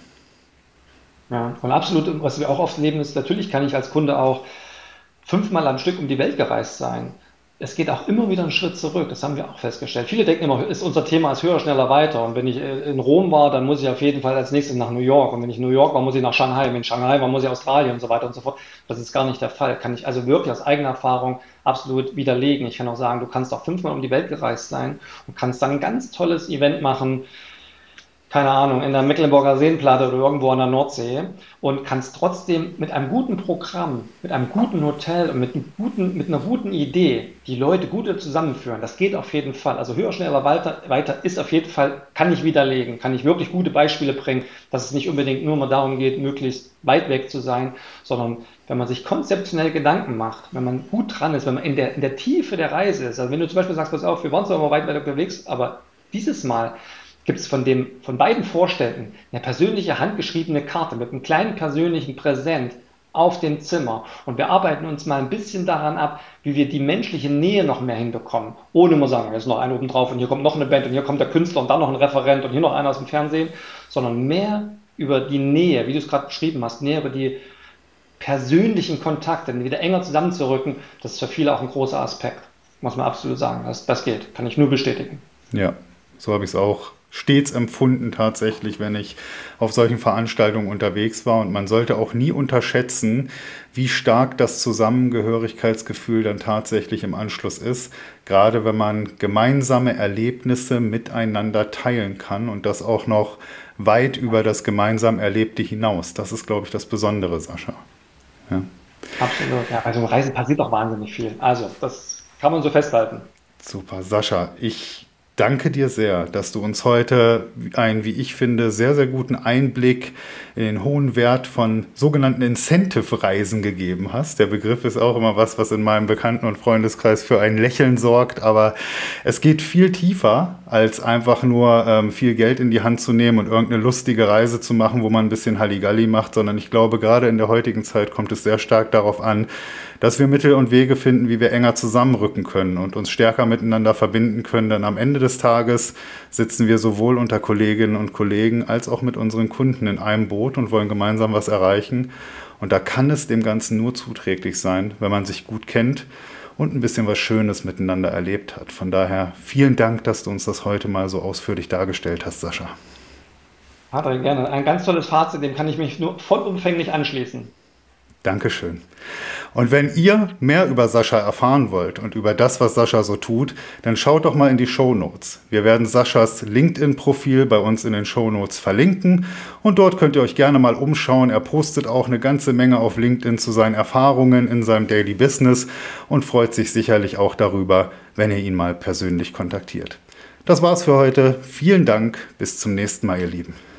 Ja, und absolut, was wir auch oft leben, ist, natürlich kann ich als Kunde auch 5-mal am Stück um die Welt gereist sein. es geht auch immer wieder einen Schritt zurück. Das haben wir auch festgestellt. Viele denken immer, unser Thema ist höher, schneller, weiter. Und wenn ich in Rom war, dann muss ich auf jeden Fall als nächstes nach New York. Und wenn ich in New York war, muss ich nach Shanghai. Wenn ich Shanghai war, muss ich Australien und so weiter und so fort. Das ist gar nicht der Fall. Kann ich also wirklich aus eigener Erfahrung absolut widerlegen. Ich kann auch sagen, du kannst auch 5-mal um die Welt gereist sein und kannst dann ein ganz tolles Event machen, keine Ahnung, in der Mecklenburger Seenplatte oder irgendwo an der Nordsee und kannst trotzdem mit einem guten Programm, mit einem guten Hotel und mit einer guten Idee die Leute gut zusammenführen. Das geht auf jeden Fall. Also höher, schneller, weiter ist auf jeden Fall, kann ich widerlegen, kann ich wirklich gute Beispiele bringen, dass es nicht unbedingt nur mal darum geht, möglichst weit weg zu sein, sondern wenn man sich konzeptionell Gedanken macht, wenn man gut dran ist, wenn man in der Tiefe der Reise ist. Also wenn du zum Beispiel sagst, pass auf, wir waren zwar mal weit unterwegs, aber dieses Mal gibt es von beiden Vorständen eine persönliche handgeschriebene Karte mit einem kleinen persönlichen Präsent auf dem Zimmer. Und wir arbeiten uns mal ein bisschen daran ab, wie wir die menschliche Nähe noch mehr hinbekommen. Ohne immer sagen, jetzt noch einer oben drauf und hier kommt noch eine Band und hier kommt der Künstler und dann noch ein Referent und hier noch einer aus dem Fernsehen, sondern mehr über die Nähe, wie du es gerade beschrieben hast, mehr über die persönlichen Kontakte, wieder enger zusammenzurücken. Das ist für viele auch ein großer Aspekt, muss man absolut sagen. Das geht, kann ich nur bestätigen. Ja, so habe ich es auch stets empfunden tatsächlich, wenn ich auf solchen Veranstaltungen unterwegs war. Und man sollte auch nie unterschätzen, wie stark das Zusammengehörigkeitsgefühl dann tatsächlich im Anschluss ist. Gerade wenn man gemeinsame Erlebnisse miteinander teilen kann und das auch noch weit über das gemeinsam Erlebte hinaus. Das ist, glaube ich, das Besondere, Sascha. Ja. Absolut, ja, bei so einem Reisen passiert auch wahnsinnig viel. Also, das kann man so festhalten. Super, Sascha, ich danke dir sehr, dass du uns heute einen, wie ich finde, sehr, sehr guten Einblick in den hohen Wert von sogenannten Incentive-Reisen gegeben hast. Der Begriff ist auch immer was in meinem Bekannten- und Freundeskreis für ein Lächeln sorgt, aber es geht viel tiefer, als einfach nur viel Geld in die Hand zu nehmen und irgendeine lustige Reise zu machen, wo man ein bisschen Halligalli macht, sondern ich glaube, gerade in der heutigen Zeit kommt es sehr stark darauf an, dass wir Mittel und Wege finden, wie wir enger zusammenrücken können und uns stärker miteinander verbinden können. Denn am Ende des Tages sitzen wir sowohl unter Kolleginnen und Kollegen als auch mit unseren Kunden in einem Boot und wollen gemeinsam was erreichen. Und da kann es dem Ganzen nur zuträglich sein, wenn man sich gut kennt und ein bisschen was Schönes miteinander erlebt hat. Von daher vielen Dank, dass du uns das heute mal so ausführlich dargestellt hast, Sascha. Adrian, gerne. Ein ganz tolles Fazit, dem kann ich mich nur vollumfänglich anschließen. Dankeschön. Und wenn ihr mehr über Sascha erfahren wollt und über das, was Sascha so tut, dann schaut doch mal in die Shownotes. Wir werden Saschas LinkedIn-Profil bei uns in den Shownotes verlinken und dort könnt ihr euch gerne mal umschauen. Er postet auch eine ganze Menge auf LinkedIn zu seinen Erfahrungen in seinem Daily Business und freut sich sicherlich auch darüber, wenn ihr ihn mal persönlich kontaktiert. Das war's für heute. Vielen Dank. Bis zum nächsten Mal, ihr Lieben.